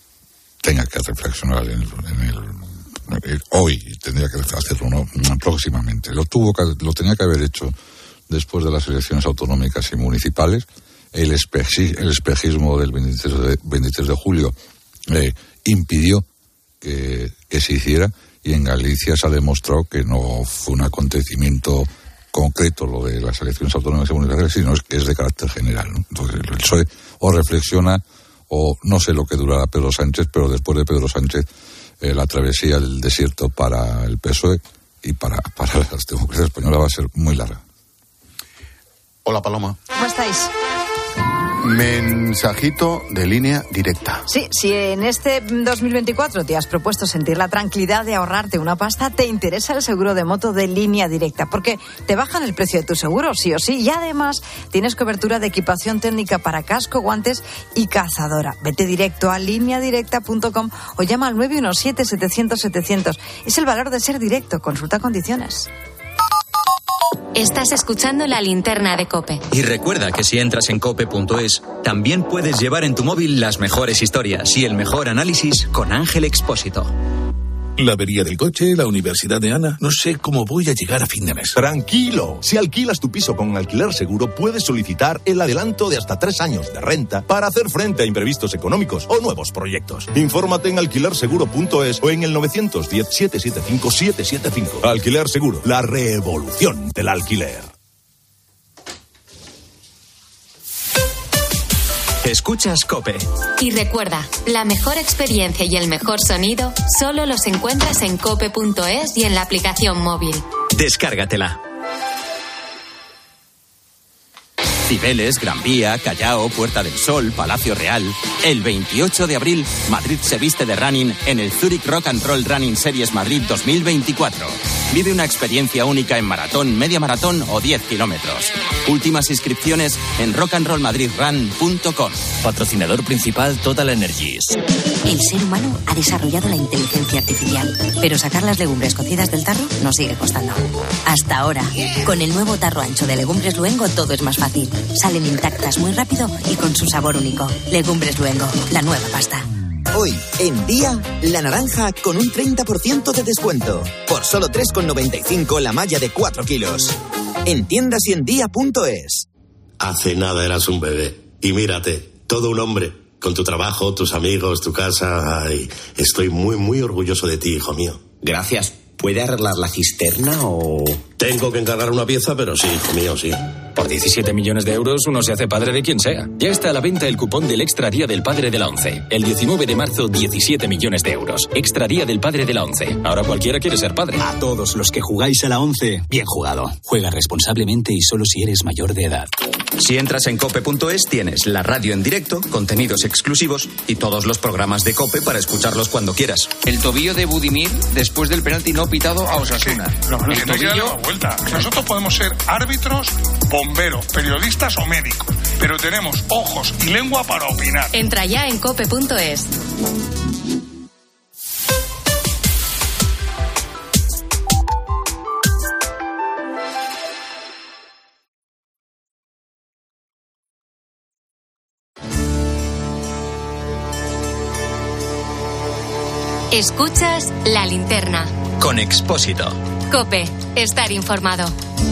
tenga que reflexionar en el, en el, en el hoy, tendría que hacerlo, ¿no? Próximamente. Lo tuvo que, lo tenía que haber hecho después de las elecciones autonómicas y municipales. El, espeji, el espejismo del veintitrés de, veintitrés de julio eh, impidió que, que se hiciera, y en Galicia se ha demostrado que no fue un acontecimiento concreto lo de las elecciones autonómicas y municipales, sino es que es de carácter general, ¿no? Entonces el P S O E o reflexiona, o no sé lo que durará Pedro Sánchez, pero después de Pedro Sánchez eh, la travesía del desierto para el P S O E y para, para la democracia española va a ser muy larga. Hola, Paloma. ¿Cómo estáis? Mensajito de línea directa. Sí, si en este dos mil veinticuatro te has propuesto sentir la tranquilidad de ahorrarte una pasta, te interesa el seguro de moto de Línea Directa, porque te bajan el precio de tu seguro, sí o sí, y además tienes cobertura de equipación técnica para casco, guantes y cazadora. Vete directo a línea directa punto com o llama al nueve uno siete, setecientos, setecientos. Es el valor de ser directo. Consulta condiciones. Estás escuchando La Linterna de COPE. Y recuerda que si entras en cope punto es, también puedes llevar en tu móvil las mejores historias y el mejor análisis con Ángel Expósito. La avería del coche, la universidad de Ana. No sé cómo voy a llegar a fin de mes. Tranquilo. Si alquilas tu piso con Alquiler Seguro, puedes solicitar el adelanto de hasta tres años de renta para hacer frente a imprevistos económicos o nuevos proyectos. Infórmate en alquiler seguro punto es o en el nueve uno cero, siete siete cinco, siete siete cinco. Alquiler Seguro, la revolución del alquiler. Escuchas COPE. Y recuerda, la mejor experiencia y el mejor sonido solo los encuentras en cope punto es y en la aplicación móvil. Descárgatela. Cibeles, Gran Vía, Callao, Puerta del Sol, Palacio Real. El veintiocho de abril, Madrid se viste de running en el Zurich Rock and Roll Running Series Madrid dos mil veinticuatro. Vive una experiencia única en maratón, media maratón o diez kilómetros. Últimas inscripciones en rock and roll madrid run punto com. Patrocinador principal Total Energies. El ser humano ha desarrollado la inteligencia artificial, pero sacar las legumbres cocidas del tarro nos sigue costando. Hasta ahora, con el nuevo tarro ancho de Legumbres Luengo todo es más fácil. Salen intactas muy rápido y con su sabor único. Legumbres Luengo, la nueva pasta. Hoy, en Día, la naranja con un treinta por ciento de descuento. Por solo tres con noventa y cinco la malla de cuatro kilos. En tiendas y en día punto es. Hace nada eras un bebé. Y mírate, todo un hombre. Con tu trabajo, tus amigos, tu casa. Ay, estoy muy, muy orgulloso de ti, hijo mío. Gracias. ¿Puede arreglar la cisterna o...? Tengo que encargar una pieza, pero sí, hijo mío, sí. Por diecisiete millones de euros uno se hace padre de quien sea. Ya está a la venta el cupón del Extra Día del Padre de la ONCE. El diecinueve de marzo, diecisiete millones de euros. Extra Día del Padre de la ONCE. Ahora cualquiera quiere ser padre. A todos los que jugáis a la ONCE, bien jugado. Juega responsablemente y solo si eres mayor de edad. Si entras en cope punto es, tienes la radio en directo, contenidos exclusivos y todos los programas de COPE para escucharlos cuando quieras. El tobillo de Budimir después del penalti no pitado a Osasuna. Sí, lo que no hay que darle la vuelta. Nosotros podemos ser árbitros, bomberos, periodistas o médicos, pero tenemos ojos y lengua para opinar. Entra ya en cope punto es. Escuchas La Linterna. Con Expósito. COPE. Estar informado.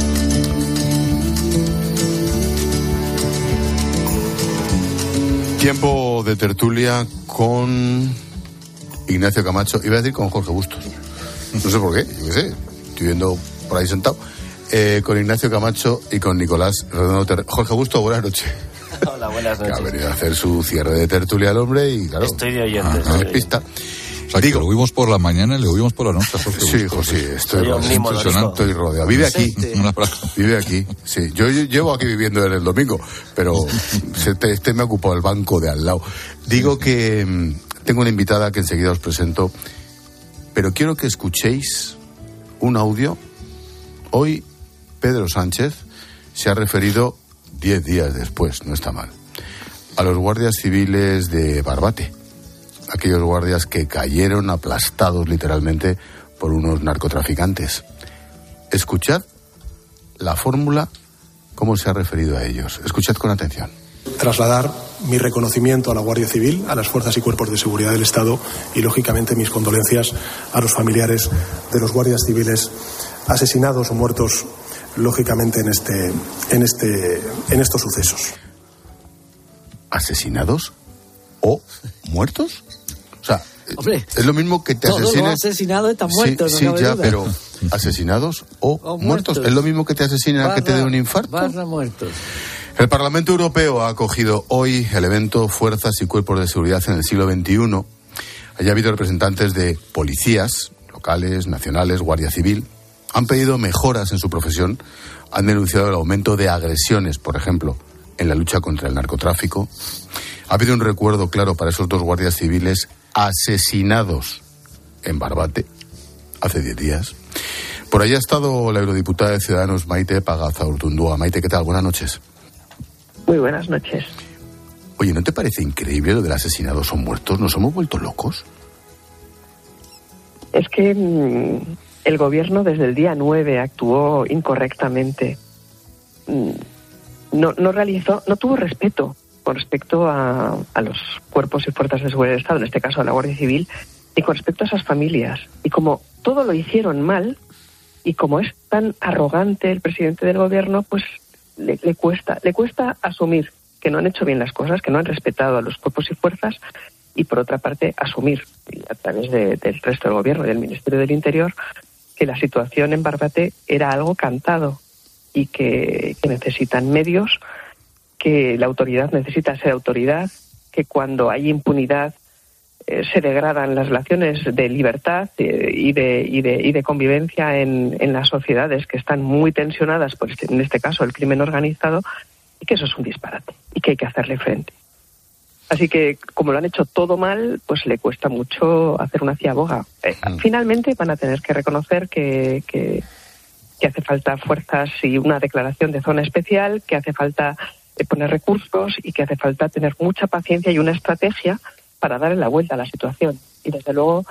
Tiempo de tertulia con Ignacio Camacho. Iba a decir con Jorge Bustos. No sé por qué, yo qué sé. Estoy viendo por ahí sentado. Eh, con Ignacio Camacho y con Nicolás Redondo Terre. Jorge Bustos, buenas noches. Hola, buenas noches. Que ha venido a hacer su cierre de tertulia al hombre y claro. Estoy de oyentes. No es pista. O sea, digo, que lo oímos por la mañana y lo oímos por la noche. Jorge sí, José, estoy, estoy impresionante, estoy rodeado. Vive aquí, vive aquí. Sí, yo llevo aquí viviendo desde el domingo, pero este me ha ocupado el banco de al lado. Digo que tengo una invitada que enseguida os presento, pero quiero que escuchéis un audio. Hoy Pedro Sánchez se ha referido diez días después, no está mal, a los guardias civiles de Barbate. Aquellos guardias que cayeron aplastados literalmente por unos narcotraficantes. Escuchad la fórmula, cómo se ha referido a ellos. Escuchad con atención. Trasladar mi reconocimiento a la Guardia Civil, a las fuerzas y cuerpos de seguridad del Estado y, lógicamente, mis condolencias a los familiares de los guardias civiles asesinados o muertos lógicamente, en este, en este, en estos sucesos. ¿Asesinados o muertos? O sea, Hombre, es lo mismo que te todos asesinen. los asesinados están muertos, Sí, no sí, cabe ya, duda. pero asesinados o, O muertos. muertos. Es lo mismo que te asesinen a que te dé un infarto. Barra muertos. El Parlamento Europeo ha acogido hoy el evento Fuerzas y Cuerpos de Seguridad en el siglo veintiuno. Allí ha habido representantes de policías locales, nacionales, Guardia Civil. Han pedido mejoras en su profesión. Han denunciado el aumento de agresiones, por ejemplo, en la lucha contra el narcotráfico. Ha habido un recuerdo claro para esos dos guardias civiles asesinados en Barbate hace diez días. Por ahí ha estado la eurodiputada de Ciudadanos, Maite Pagazaurtundúa. Maite, ¿qué tal? Buenas noches. Muy buenas noches. Oye, ¿no te parece increíble lo del asesinados o muertos? ¿Nos hemos vuelto locos? Es que mmm, el gobierno desde el día nueve actuó incorrectamente. Mm, no, no realizó, no tuvo respeto con respecto a, a los cuerpos y fuerzas de seguridad del Estado, en este caso a la Guardia Civil, y con respecto a esas familias. Y como todo lo hicieron mal, y como es tan arrogante el presidente del gobierno, pues le, le cuesta, le cuesta asumir que no han hecho bien las cosas, que no han respetado a los cuerpos y fuerzas, y por otra parte asumir a través de, del resto del gobierno y del Ministerio del Interior que la situación en Barbate era algo cantado y que, que necesitan medios, que la autoridad necesita ser autoridad, que cuando hay impunidad eh, se degradan las relaciones de libertad eh, y, de, y, de, y de convivencia en, en las sociedades que están muy tensionadas por, este, en este caso, el crimen organizado, y que eso es un disparate y que hay que hacerle frente. Así que, como lo han hecho todo mal, pues le cuesta mucho hacer una ciaboga. Eh, finalmente van a tener que reconocer que, que, que hace falta fuerzas y una declaración de zona especial, que hace falta eh, poner recursos y que hace falta tener mucha paciencia y una estrategia para darle la vuelta a la situación. Y desde luego,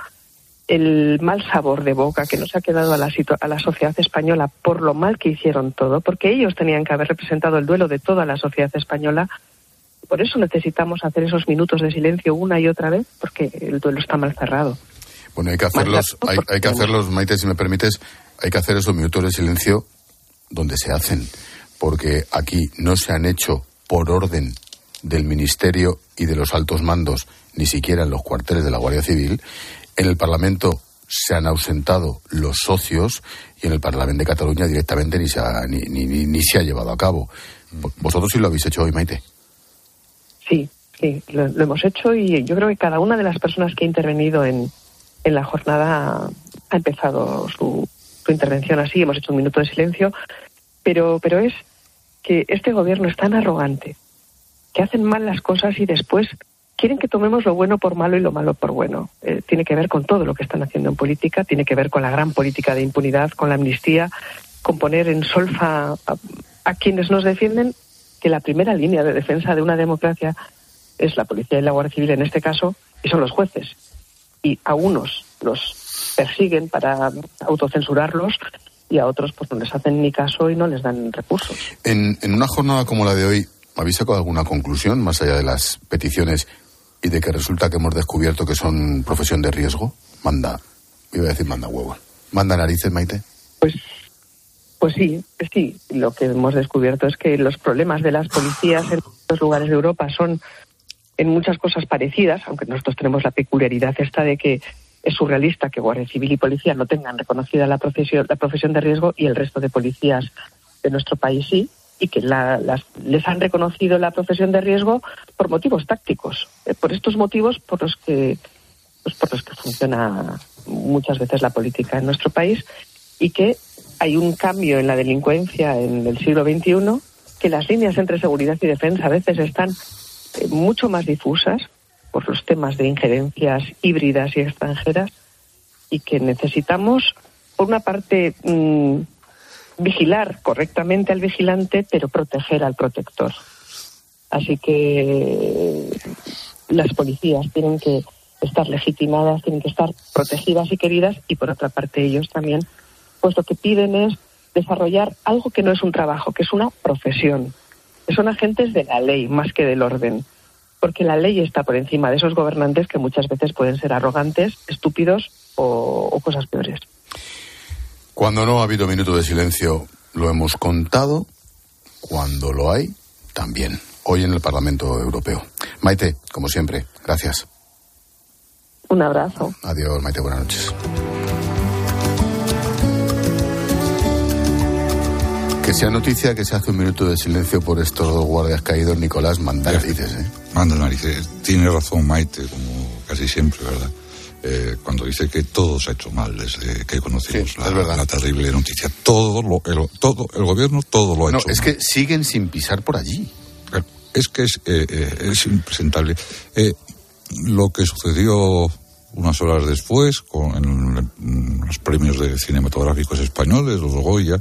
el mal sabor de boca que nos ha quedado a la, situ- a la sociedad española por lo mal que hicieron todo, porque ellos tenían que haber representado el duelo de toda la sociedad española. Por eso necesitamos hacer esos minutos de silencio una y otra vez, porque el duelo está mal cerrado. Bueno, hay que hacerlos, hay, hay que hacerlos, Maite, si me permites, hay que hacer esos minutos de silencio donde se hacen, porque aquí no se han hecho por orden del Ministerio y de los altos mandos, ni siquiera en los cuarteles de la Guardia Civil. En el Parlamento se han ausentado los socios y en el Parlamento de Cataluña directamente ni se ha, ni, ni, ni, ni se ha llevado a cabo. ¿Vosotros sí lo habéis hecho hoy, Maite? Sí, sí, lo, lo hemos hecho y yo creo que cada una de las personas que ha intervenido en, en la jornada ha empezado su, su intervención así, hemos hecho un minuto de silencio, pero, pero es que este gobierno es tan arrogante, que hacen mal las cosas y después quieren que tomemos lo bueno por malo y lo malo por bueno. Eh, tiene que ver con todo lo que están haciendo en política, tiene que ver con la gran política de impunidad, con la amnistía, con poner en solfa a, a quienes nos defienden, que la primera línea de defensa de una democracia es la policía y la Guardia Civil en este caso, y son los jueces. Y a unos los persiguen para autocensurarlos y a otros pues no les hacen ni caso y no les dan recursos. En, en una jornada como la de hoy, ¿habéis sacado alguna conclusión más allá de las peticiones y de que resulta que hemos descubierto que son profesión de riesgo? Manda, iba a decir manda huevos. ¿Manda narices, Maite? Pues Pues sí, sí. Lo que hemos descubierto es que los problemas de las policías en otros lugares de Europa son en muchas cosas parecidas, aunque nosotros tenemos la peculiaridad esta de que es surrealista que Guardia Civil y Policía no tengan reconocida la profesión, la profesión de riesgo y el resto de policías de nuestro país sí, y que la, las, les han reconocido la profesión de riesgo por motivos tácticos, eh, por estos motivos por los que pues por los que funciona muchas veces la política en nuestro país, y que hay un cambio en la delincuencia en el siglo veintiuno, que las líneas entre seguridad y defensa a veces están eh, mucho más difusas por los temas de injerencias híbridas y extranjeras, y que necesitamos, por una parte, mmm, vigilar correctamente al vigilante, pero proteger al protector. Así que las policías tienen que estar legitimadas, tienen que estar protegidas y queridas, y por otra parte ellos también, pues lo que piden es desarrollar algo que no es un trabajo, que es una profesión. Que son agentes de la ley más que del orden, porque la ley está por encima de esos gobernantes que muchas veces pueden ser arrogantes, estúpidos o, o cosas peores. Cuando no ha habido minuto de silencio, lo hemos contado, cuando lo hay, también. Hoy en el Parlamento Europeo. Maite, como siempre, gracias. Un abrazo. Adiós, Maite, buenas noches. Que sea noticia que se hace un minuto de silencio por estos dos guardias caídos, Nicolás, manda narices, ¿eh? Manda narices. Tiene razón Maite, como casi siempre, ¿verdad? Eh, cuando dice que todo se ha hecho mal desde que conocimos sí, la, la terrible noticia. Todo, lo, el, todo el gobierno, todo lo ha no, hecho es mal. que siguen sin pisar por allí. Es que es, eh, eh, es impresentable. Eh, lo que sucedió unas horas después con en, en los premios de cinematográficos españoles, los Goya,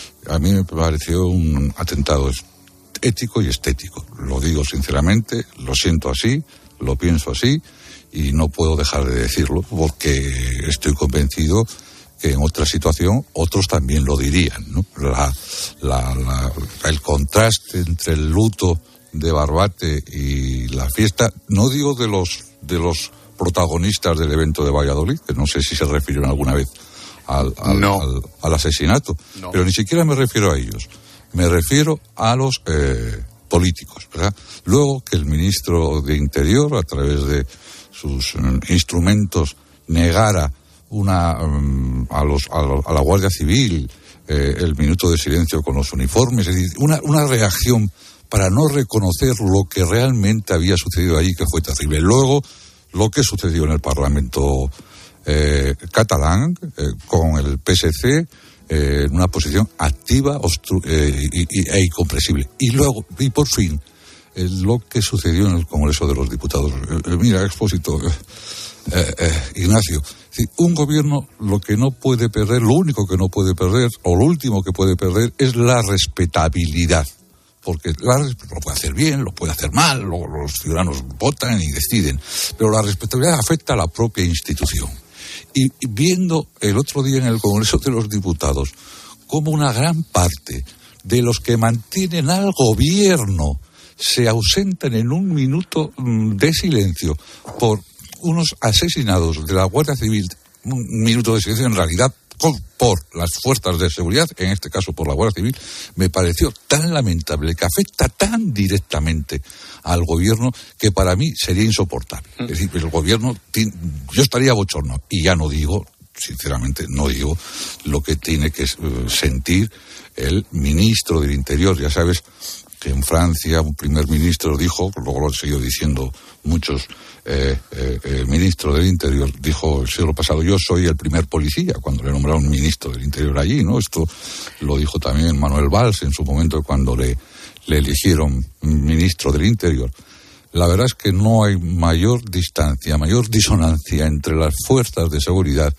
a mí me pareció un atentado ético y estético. Lo digo sinceramente, lo siento así, lo pienso así y no puedo dejar de decirlo porque estoy convencido que en otra situación otros también lo dirían, ¿no? La, la, la, el contraste entre el luto de Barbate y la fiesta, no digo de los de los protagonistas del evento de Valladolid, que no sé si se refirieron alguna vez al, al, no. al, al asesinato, no. Pero ni siquiera me refiero a ellos, me refiero a los eh, políticos, ¿verdad? Luego que el ministro de Interior, a través de sus um, instrumentos, negara una um, a los a, lo, a la Guardia Civil eh, el minuto de silencio con los uniformes, es decir, una, una reacción para no reconocer lo que realmente había sucedido allí, que fue terrible. Luego, lo que sucedió en el Parlamento eh, catalán, eh, con el P S C, eh, en una posición activa obstru- eh, y, y, e incomprensible. Y luego, y por fin, eh, lo que sucedió en el Congreso de los Diputados. Eh, mira, Expósito, eh, eh, eh, Ignacio, es decir, un gobierno lo que no puede perder, lo único que no puede perder, o lo último que puede perder, es la respetabilidad. Porque la, lo puede hacer bien, lo puede hacer mal, lo, los ciudadanos votan y deciden, pero la respetabilidad afecta a la propia institución. Y, y viendo el otro día en el Congreso de los Diputados cómo una gran parte de los que mantienen al gobierno se ausentan en un minuto de silencio por unos asesinados de la Guardia Civil, un minuto de silencio en realidad por las fuerzas de seguridad, en este caso por la Guardia Civil, me pareció tan lamentable, que afecta tan directamente al gobierno, que para mí sería insoportable. Es decir, el gobierno, yo estaría bochorno, y ya no digo, sinceramente, no digo lo que tiene que sentir el ministro del Interior. Ya sabes que en Francia un primer ministro dijo, luego lo han seguido diciendo muchos eh, eh, eh, ministros del Interior, dijo el siglo pasado, yo soy el primer policía, cuando le nombraron ministro del Interior allí, ¿no? Esto lo dijo también Manuel Valls en su momento cuando le, le eligieron ministro del Interior. La verdad es que no hay mayor distancia, mayor disonancia entre las fuerzas de seguridad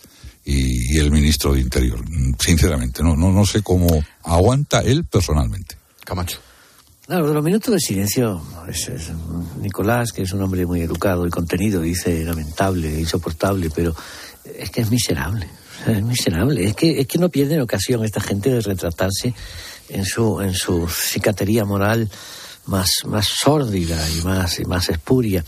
y, y el ministro de Interior. Sinceramente, no, no, no sé cómo aguanta él personalmente. Camacho. Claro, de los minutos de silencio, es, es, Nicolás, que es un hombre muy educado y contenido, dice lamentable, insoportable, pero es que es miserable, es miserable. Es que, es que no pierden ocasión esta gente de retratarse en su, en su cicatería moral más, más sórdida y más, y más espuria.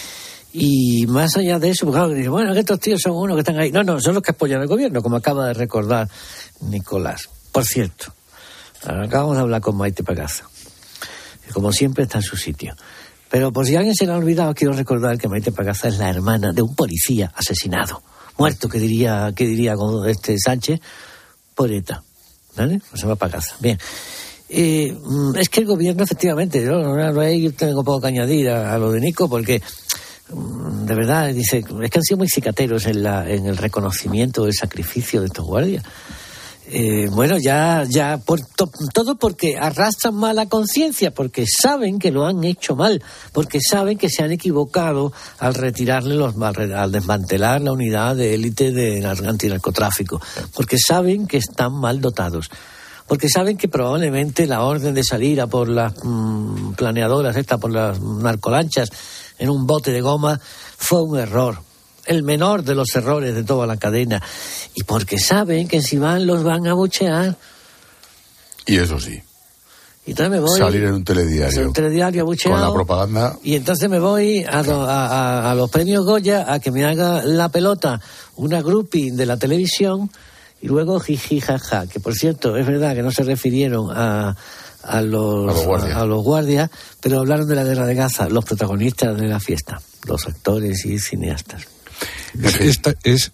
Y más allá de eso, claro, dice, bueno, que estos tíos son unos que están ahí. No, no, son los que apoyan al gobierno, como acaba de recordar Nicolás. Por cierto, acabamos de hablar con Maite Pagaza. Como siempre está en su sitio. Pero por si alguien se le ha olvidado, quiero recordar que Maite Pagaza es la hermana de un policía asesinado, muerto, que diría que diría este Sánchez, por ETA. ¿Vale? Se llama Pagaza. Bien. Eh, es que el gobierno, efectivamente, yo no, no, no tengo poco que añadir a, a lo de Nico, porque de verdad, dice, es que han sido muy cicateros en, la, en el reconocimiento del sacrificio de estos guardias. Eh, bueno, ya, ya por to, todo porque arrastran mala conciencia, porque saben que lo han hecho mal, porque saben que se han equivocado al retirarle los al desmantelar la unidad de élite de antinarcotráfico, porque saben que están mal dotados, porque saben que probablemente la orden de salir a por las mmm, planeadoras, esta por las narcolanchas en un bote de goma fue un error. El menor de los errores de toda la cadena. Y porque saben que si van, los van a buchear. Y eso sí. Y entonces me voy... Salir en un telediario. En un telediario bucheado. Con la propaganda. Y entonces me voy a, a, a, a los premios Goya a que me haga la pelota una groupie de la televisión Y luego jiji jaja, que por cierto, es verdad que no se refirieron a, a, los, a, los guardias. a, a los guardias, pero hablaron de la guerra de Gaza, los protagonistas de la fiesta, los actores y cineastas. Es, esta es,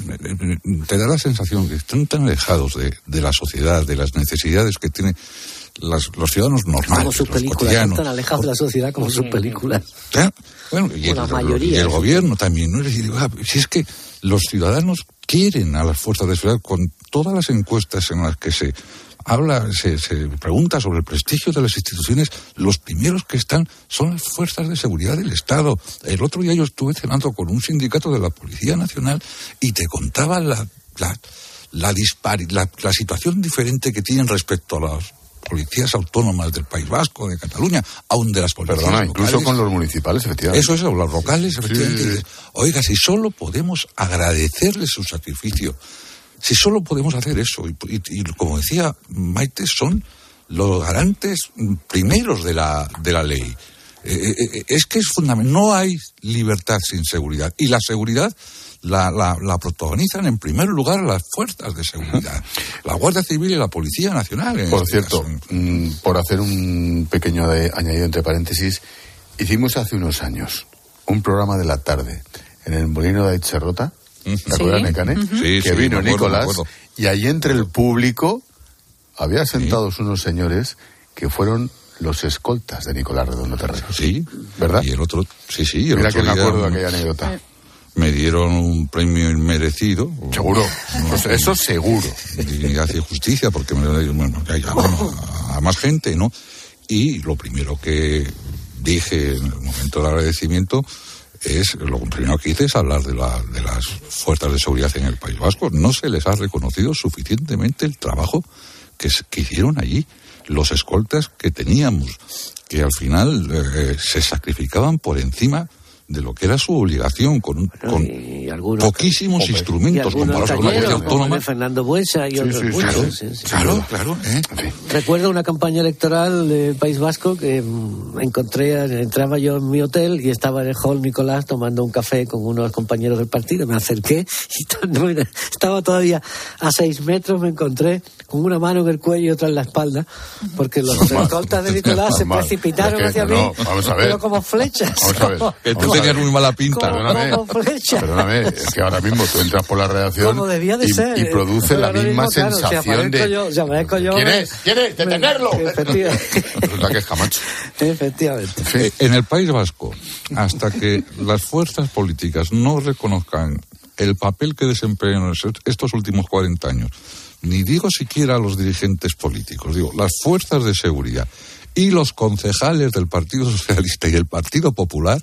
te da la sensación que están tan alejados de, de la sociedad, de las necesidades que tienen las, los ciudadanos normales, como sus los películas, cotidianos. Están alejados de la sociedad como sus películas. ¿Ya? Bueno, y, el, y el gobierno también, ¿no? Es decir, ah, si es que los ciudadanos quieren a las fuerzas de seguridad, con todas las encuestas en las que se habla, se, se pregunta sobre el prestigio de las instituciones, los primeros que están son las fuerzas de seguridad del Estado. El otro día yo estuve cenando con un sindicato de la Policía Nacional y te contaba la, la, la, dispar, la, la situación diferente que tienen respecto a las policías autónomas del País Vasco, de Cataluña, aún de las policías Perdona, locales. incluso con los municipales, efectivamente. Eso es, los locales, efectivamente. Sí. Oiga, si solo podemos agradecerles su sacrificio, si solo podemos hacer eso, y, y, y como decía Maite, son los garantes primeros de la, de la ley. Eh, eh, es que es fundamental. No hay libertad sin seguridad. Y la seguridad la, la, la protagonizan en primer lugar las fuerzas de seguridad. La Guardia Civil y la Policía Nacional. Por este cierto, mmm, por hacer un pequeño de, añadido entre paréntesis, hicimos hace unos años un programa de la tarde en el Molino de Aitxerrota. ¿Te acuerdas, Necane? Uh-huh. Sí, que sí, vino me acuerdo, Nicolás, y allí entre el público había sentados sí. unos señores que fueron los escoltas de Nicolás Redondo Terreros. Sí, ¿verdad? Y el otro, sí, sí. Y el Mira otro que me día, acuerdo de aquella anécdota. Me dieron un premio inmerecido. Seguro, no, eso, eso seguro. Dignidad y justicia, porque me bueno, bueno, a más gente, ¿no? Y lo primero que dije en el momento del agradecimiento es, lo primero que hice es hablar de, la, de las fuerzas de seguridad en el País Vasco. No se les ha reconocido suficientemente el trabajo que, que hicieron allí, los escoltas que teníamos, que al final eh, se sacrificaban por encima de lo que era su obligación, con, un, bueno, con algunos, poquísimos hombre, complementos comparados con la Policía Autónoma. Fernando Buesa y sí, otros sí, muchos. Claro, sí, sí. claro. claro ¿eh? Recuerdo una campaña electoral del País Vasco que mmm, encontré, entraba yo en mi hotel y estaba en el hall Nicolás tomando un café con unos compañeros del partido. Me acerqué y no, estaba todavía a seis metros, me encontré con una mano en el cuello y otra en la espalda, porque los escoltas de Nicolás se precipitaron hacia mí, no, vamos a ver. Pero como flechas. Vamos a ver. Como, tenías muy mala pinta. Perdóname, perdóname, es que ahora mismo tú entras por la redacción de y, ser, y produce la misma mismo, claro, sensación si de... Yo, si aparezco yo, ¿Quién es? ¿Quién es? ¡Detenerlo! Efectivamente. Resulta que es Camacho. Efectivamente. Sí. En el País Vasco, hasta que las fuerzas políticas no reconozcan el papel que desempeñan estos últimos cuarenta años, ni digo siquiera a los dirigentes políticos, digo, las fuerzas de seguridad y los concejales del Partido Socialista y el Partido Popular,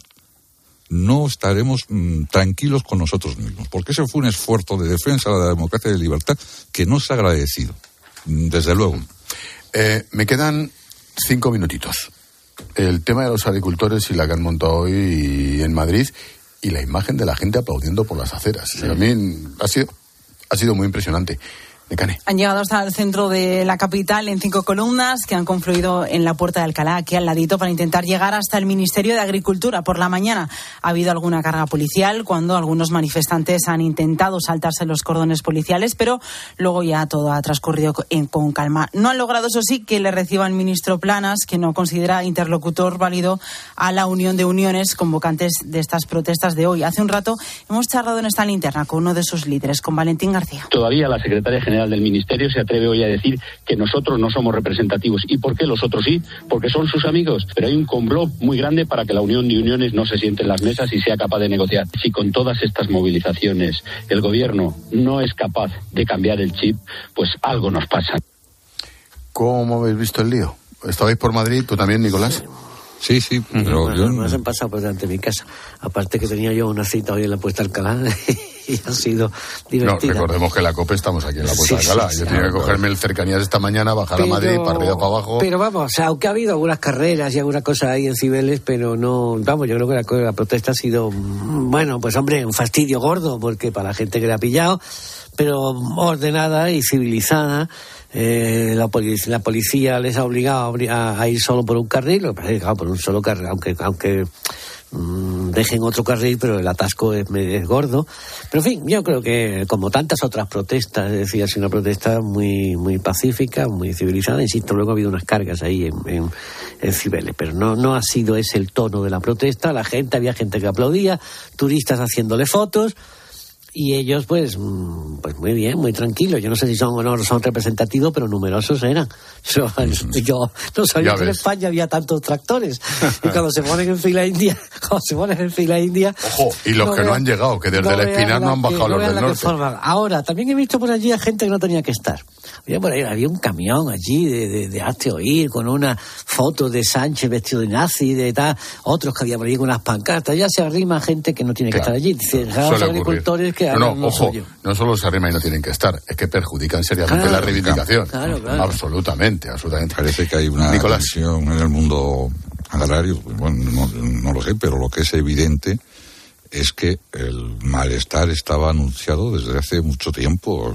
no estaremos mmm, tranquilos con nosotros mismos, porque ese fue un esfuerzo de defensa de la democracia y de la libertad que no se ha agradecido, desde luego. Eh, me quedan cinco minutitos. El tema de los agricultores y la que han montado hoy en Madrid y la imagen de la gente aplaudiendo por las aceras. Sí. A mí ha sido, ha sido muy impresionante. Necane. Han llegado hasta el centro de la capital en cinco columnas que han confluido en la Puerta de Alcalá, aquí al ladito, para intentar llegar hasta el Ministerio de Agricultura. Por la mañana ha habido alguna carga policial cuando algunos manifestantes han intentado saltarse los cordones policiales, pero luego ya todo ha transcurrido en, con calma. No han logrado, eso sí, que le reciba el ministro Planas, que no considera interlocutor válido a la Unión de Uniones convocantes de estas protestas de hoy. Hace un rato hemos charlado en esta linterna con uno de sus líderes, con Valentín García. Todavía la secretaria general del Ministerio se atreve hoy a decir que nosotros no somos representativos. ¿Y por qué los otros sí? Porque son sus amigos. Pero hay un complot muy grande para que la Unión de Uniones no se siente en las mesas y sea capaz de negociar. Si con todas estas movilizaciones el gobierno no es capaz de cambiar el chip, pues algo nos pasa. ¿Cómo habéis visto el lío? ¿Estabais por Madrid? ¿Tú también, Nicolás? Sí, sí, pero bueno, yo... me han pasado por delante de mi casa. Aparte que tenía yo una cita hoy en la Puerta de Alcalá y ha sido divertida. No, recordemos que la COPE estamos aquí en la Puerta sí, de Alcalá. Sí, yo sí, tenía que cogerme el cercanías esta mañana, bajar pero, a Madrid, para arriba, para abajo. Pero vamos, o sea, aunque ha habido algunas carreras y algunas cosas ahí en Cibeles, pero no... Vamos, yo creo que la, la protesta ha sido, bueno, pues hombre, un fastidio gordo, porque para la gente que le ha pillado, pero ordenada y civilizada. Eh, la, policía, la policía les ha obligado a, a ir solo por un carril, claro, por un solo carril, aunque, aunque mmm, dejen otro carril, pero el atasco es, es gordo. Pero en fin, yo creo que como tantas otras protestas, es decir, ha sido una protesta muy muy pacífica, muy civilizada. Insisto, luego ha habido unas cargas ahí en, en, en Cibeles, pero no, no ha sido ese el tono de la protesta. La gente, había gente que aplaudía, turistas haciéndole fotos, y ellos pues pues muy bien, muy tranquilos. Yo no sé si son o no son representativos, pero numerosos eran. Yo, yo no sabía que en España había tantos tractores. Y cuando se ponen en fila india, cuando se ponen en fila india... Ojo, y los no que vean, no han llegado, que desde no el Espinar no han bajado no los del norte. Ahora, también he visto por allí a gente que no tenía que estar. Había, por ahí, había un camión allí de, de, de hazte oír, con una foto de Sánchez vestido de nazi, de tal, otros que había por allí con unas pancartas. Ya se arrima gente que no tiene claro, que estar allí. Dicen, los agricultores que No, no, no ojo, no solo se arriman y no tienen que estar, es que perjudican seriamente claro, la reivindicación. Claro, claro. Absolutamente, absolutamente. Parece que hay una tensión en el mundo agrario, bueno, no, no lo sé, pero lo que es evidente es que el malestar estaba anunciado desde hace mucho tiempo.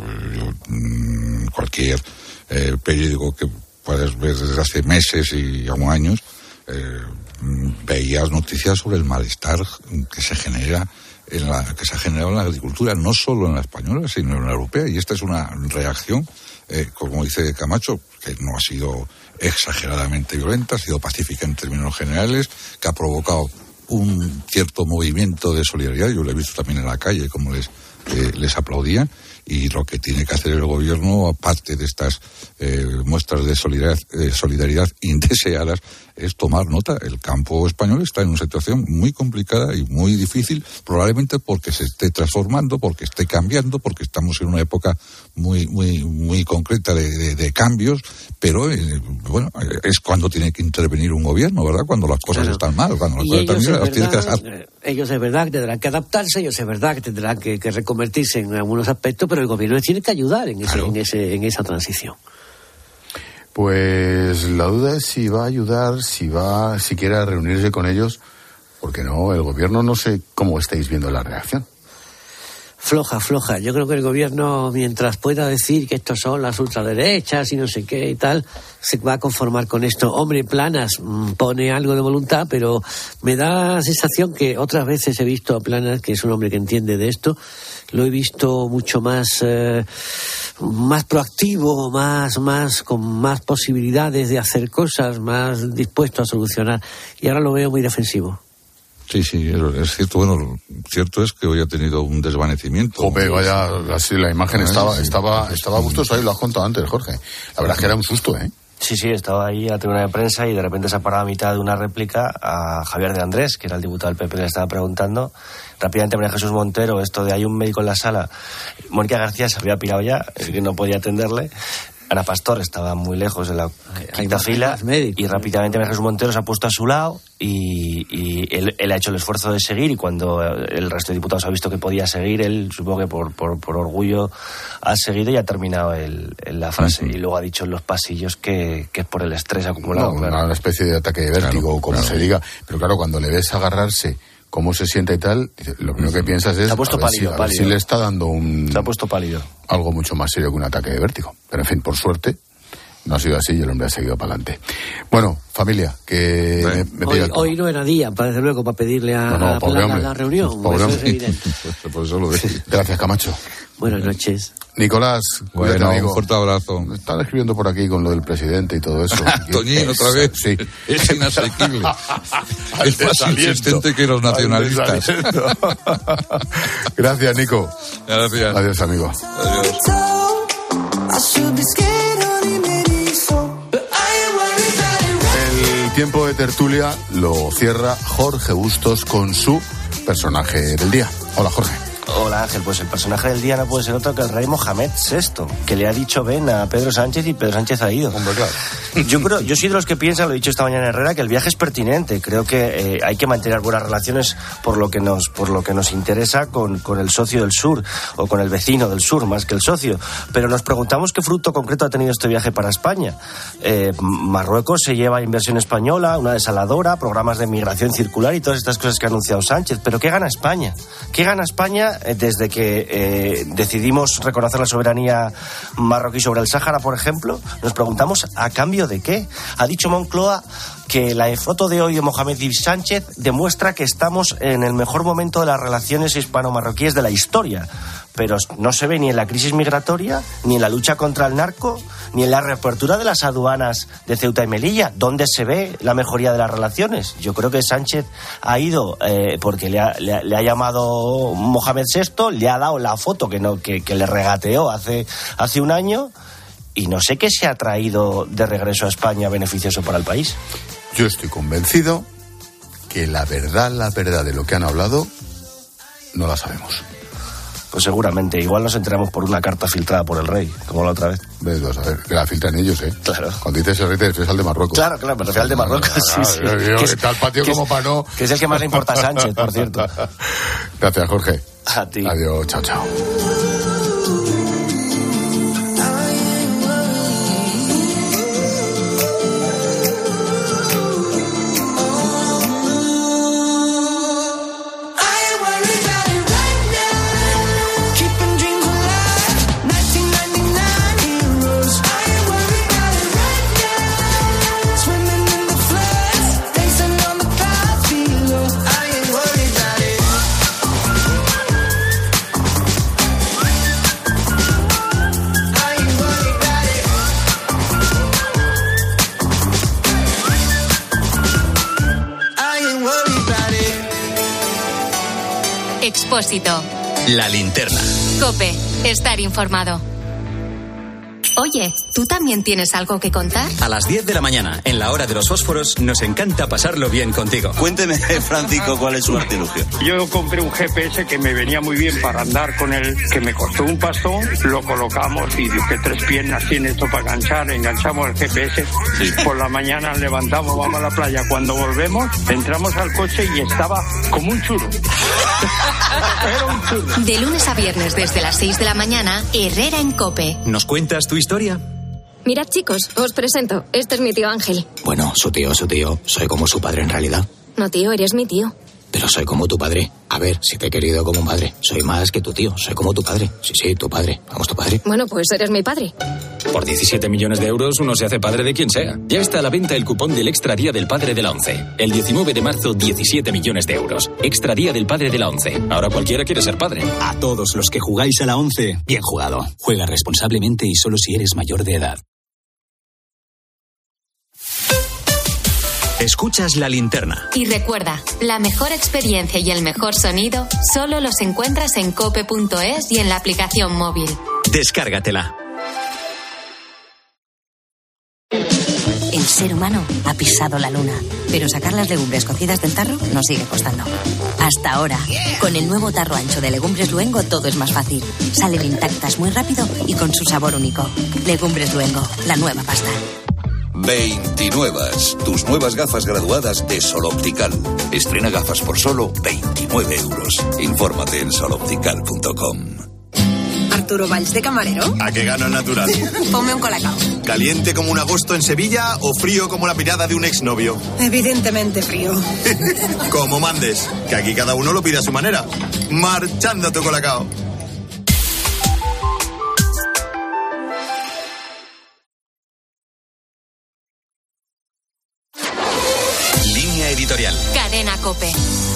Yo, cualquier eh, periódico que puedas ver desde hace meses y aún años, eh, veías noticias sobre el malestar que se genera en la que se ha generado en la agricultura, no solo en la española, sino en la europea, y esta es una reacción, eh, como dice Camacho, que no ha sido exageradamente violenta, ha sido pacífica en términos generales, que ha provocado un cierto movimiento de solidaridad. Yo lo he visto también en la calle, como les, eh, les aplaudían, y lo que tiene que hacer el gobierno, aparte de estas eh, muestras de solidaridad, eh, solidaridad indeseadas, es tomar nota. El campo español está en una situación muy complicada y muy difícil, probablemente porque se esté transformando, porque esté cambiando, porque estamos en una época muy muy muy concreta de, de, de cambios, pero eh, bueno, es cuando tiene que intervenir un gobierno, ¿verdad? Cuando las cosas claro. están mal, cuando las y cosas ellos están mal, es verdad, las tienes que dejar. Ellos es verdad que tendrán que adaptarse, ellos es verdad que tendrán que, que reconvertirse en algunos aspectos, pero el gobierno les tiene que ayudar en, ese, claro. en, ese, en esa transición. Pues la duda es si va a ayudar, si va, si quiere reunirse con ellos, porque no, el gobierno no sé cómo estáis viendo la reacción. Floja, floja. Yo creo que el gobierno, mientras pueda decir que estos son las ultraderechas y no sé qué y tal, se va a conformar con esto. Hombre, Planas pone algo de voluntad, pero me da la sensación que otras veces he visto a Planas, que es un hombre que entiende de esto, lo he visto mucho más eh, más proactivo, más más con más posibilidades de hacer cosas, más dispuesto a solucionar, y ahora lo veo muy defensivo. Sí, sí, es cierto. Bueno, cierto es que hoy ha tenido un desvanecimiento. Jope, vaya, así la imagen estaba, sí, estaba, estaba gustosa, ahí lo has contado antes, Jorge. La verdad es que era un susto, ¿eh? Sí, sí, estaba ahí a la tribuna de prensa y de repente se ha parado a mitad de una réplica a Javier de Andrés, que era el diputado del P P, le estaba preguntando. Rápidamente María Jesús Montero, esto de hay un médico en la sala. Mónica García se había pirado ya, que no podía atenderle. Ana Pastor estaba muy lejos de la quinta fila y rápidamente María Jesús Montero se ha puesto a su lado y, y él, él ha hecho el esfuerzo de seguir, y cuando el resto de diputados ha visto que podía seguir, él supongo que por, por, por orgullo ha seguido y ha terminado el, el, la frase. Uh-huh. Y luego ha dicho en los pasillos que, que es por el estrés acumulado. No, claro. Una especie de ataque de vértigo, claro, como claro. se diga. Pero claro, cuando le ves agarrarse, cómo se siente y tal, lo primero que piensas es se ha puesto a ver, pálido, si, a pálido. ver si le está dando un... Se ha puesto pálido. Algo mucho más serio que un ataque de vértigo. Pero en fin, por suerte, no ha sido así y el hombre ha seguido para adelante. Bueno, familia, que... Bueno, me, me hoy, hoy no era día, desde luego, para pedirle a, no, no, a Plana la reunión. Pobre eso es evidente. Por eso lo decía. Gracias, Camacho. Buenas noches. Nicolás, bueno, amigo. Un fuerte abrazo. Me están escribiendo por aquí con lo del presidente y todo eso. Toñín, otra vez. Sí. Es inasequible. Es más insistente que los nacionalistas. Gracias, Nico. Gracias. Adiós, amigo. Adiós. El tiempo de tertulia lo cierra Jorge Bustos con su personaje del día. Hola, Jorge. Hola, Ángel. Pues el personaje del día no puede ser otro que el rey Mohamed sexto, que le ha dicho ven a Pedro Sánchez y Pedro Sánchez ha ido. Hombre, claro. Yo creo, yo soy de los que piensan, lo he dicho esta mañana en Herrera, que el viaje es pertinente. Creo que eh, hay que mantener buenas relaciones por lo que nos, por lo que nos interesa con, con el socio del sur, o con el vecino del sur, más que el socio. Pero nos preguntamos qué fruto concreto ha tenido este viaje para España. Eh, Marruecos se lleva inversión española, una desaladora, programas de migración circular y todas estas cosas que ha anunciado Sánchez. Pero ¿qué gana España? ¿Qué gana España desde que eh, decidimos reconocer la soberanía marroquí sobre el Sáhara, por ejemplo, nos preguntamos ¿a cambio de qué? Ha dicho Moncloa que la foto de hoy de Mohamed y Sánchez demuestra que estamos en el mejor momento de las relaciones hispano-marroquíes de la historia. Pero no se ve ni en la crisis migratoria, ni en la lucha contra el narco, ni en la reapertura de las aduanas de Ceuta y Melilla. ¿Dónde se ve la mejoría de las relaciones? Yo creo que Sánchez ha ido eh, porque le ha, le, le ha llamado Mohamed sexto, le ha dado la foto que, no, que, que le regateó hace, hace un año, y no sé qué se ha traído de regreso a España beneficioso para el país. Yo estoy convencido que la verdad, la verdad de lo que han hablado, no la sabemos. Pues seguramente, igual nos enteramos por una carta filtrada por el rey, como la otra vez. Ves, vas a ver, que la filtran ellos, ¿eh? Claro. Cuando dices el rey te refieres al de Marruecos. Claro, claro, me refiero al de Marruecos, sí, sí. Yo digo que está el patio como para no... Que es el que más le importa a Sánchez, por cierto. Gracias, Jorge. A ti. Adiós, chao, chao. Expósito. La linterna. COPE. Estar informado. Oye, ¿tú también tienes algo que contar? A las diez de la mañana, en la hora de los fósforos, nos encanta pasarlo bien contigo. Cuénteme, Francisco, ¿cuál es su artilugio? Yo compré un G P S que me venía muy bien para andar con él, que me costó un pastón, lo colocamos y dije, tres piernas tiene esto para enganchar, enganchamos el G P S, sí. Por la mañana levantamos, vamos a la playa, cuando volvemos, entramos al coche y estaba como un churro. Era un churro. De lunes a viernes desde las seis de la mañana, Herrera en COPE. ¿Nos cuentas tu historia? Mirad, chicos, os presento. Este es mi tío Ángel. Bueno, su tío, su tío. Soy como su padre en realidad. No, tío, eres mi tío. Pero soy como tu padre. A ver, si te he querido como un padre. Soy más que tu tío. Soy como tu padre. Sí, sí, tu padre. Vamos, tu padre. Bueno, pues eres mi padre. Por diecisiete millones de euros uno se hace padre de quien sea. Ya está a la venta el cupón del Extra Día del Padre de la ONCE. El diecinueve de marzo, diecisiete millones de euros. Extra Día del Padre de la ONCE. Ahora cualquiera quiere ser padre. A todos los que jugáis a la ONCE, bien jugado. Juega responsablemente y solo si eres mayor de edad. Escuchas La Linterna. Y recuerda, la mejor experiencia y el mejor sonido solo los encuentras en cope punto es y en la aplicación móvil. Descárgatela. El ser humano ha pisado la luna, pero sacar las legumbres cocidas del tarro nos sigue costando. Hasta ahora, con el nuevo tarro ancho de Legumbres Luengo todo es más fácil. Salen intactas muy rápido y con su sabor único. Legumbres Luengo, la nueva pasta. veintinuevas, tus nuevas gafas graduadas de Sol Optical. Estrena gafas por solo veintinueve euros. Infórmate en sol optical punto com. Arturo Valls de camarero. ¿A qué gano el natural? Ponme un colacao. ¿Caliente como un agosto en Sevilla o frío como la mirada de un exnovio? Evidentemente frío. Como mandes, que aquí cada uno lo pide a su manera. Marchando tu colacao. Línea editorial. Cadena COPE.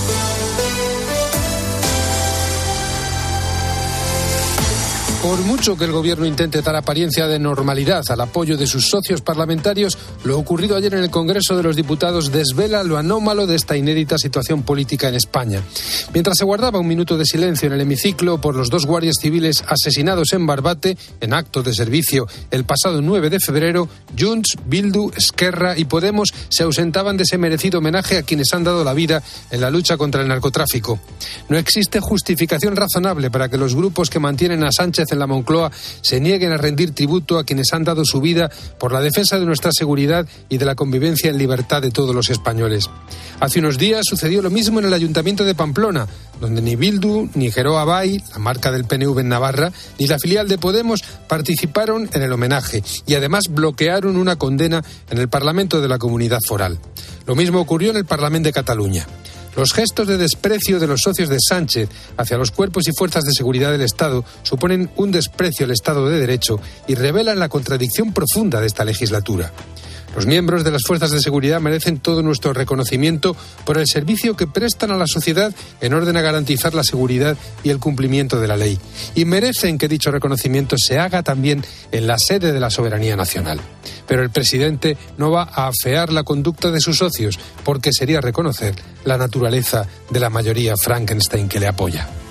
Por mucho que el gobierno intente dar apariencia de normalidad al apoyo de sus socios parlamentarios, lo ocurrido ayer en el Congreso de los Diputados desvela lo anómalo de esta inédita situación política en España. Mientras se guardaba un minuto de silencio en el hemiciclo por los dos guardias civiles asesinados en Barbate, en acto de servicio el pasado nueve de febrero, Junts, Bildu, Esquerra y Podemos se ausentaban de ese merecido homenaje a quienes han dado la vida en la lucha contra el narcotráfico. No existe justificación razonable para que los grupos que mantienen a Sánchez en la Moncloa se nieguen a rendir tributo a quienes han dado su vida por la defensa de nuestra seguridad y de la convivencia en libertad de todos los españoles. Hace unos días sucedió lo mismo en el Ayuntamiento de Pamplona, donde ni Bildu, ni Geroa Bay, la marca del P N V en Navarra, ni la filial de Podemos participaron en el homenaje y además bloquearon una condena en el Parlamento de la Comunidad Foral. Lo mismo ocurrió en el Parlamento de Cataluña. Los gestos de desprecio de los socios de Sánchez hacia los cuerpos y fuerzas de seguridad del Estado suponen un desprecio al Estado de Derecho y revelan la contradicción profunda de esta legislatura. Los miembros de las fuerzas de seguridad merecen todo nuestro reconocimiento por el servicio que prestan a la sociedad en orden a garantizar la seguridad y el cumplimiento de la ley. Y merecen que dicho reconocimiento se haga también en la sede de la soberanía nacional. Pero el presidente no va a afear la conducta de sus socios, porque sería reconocer la naturaleza de la mayoría Frankenstein que le apoya.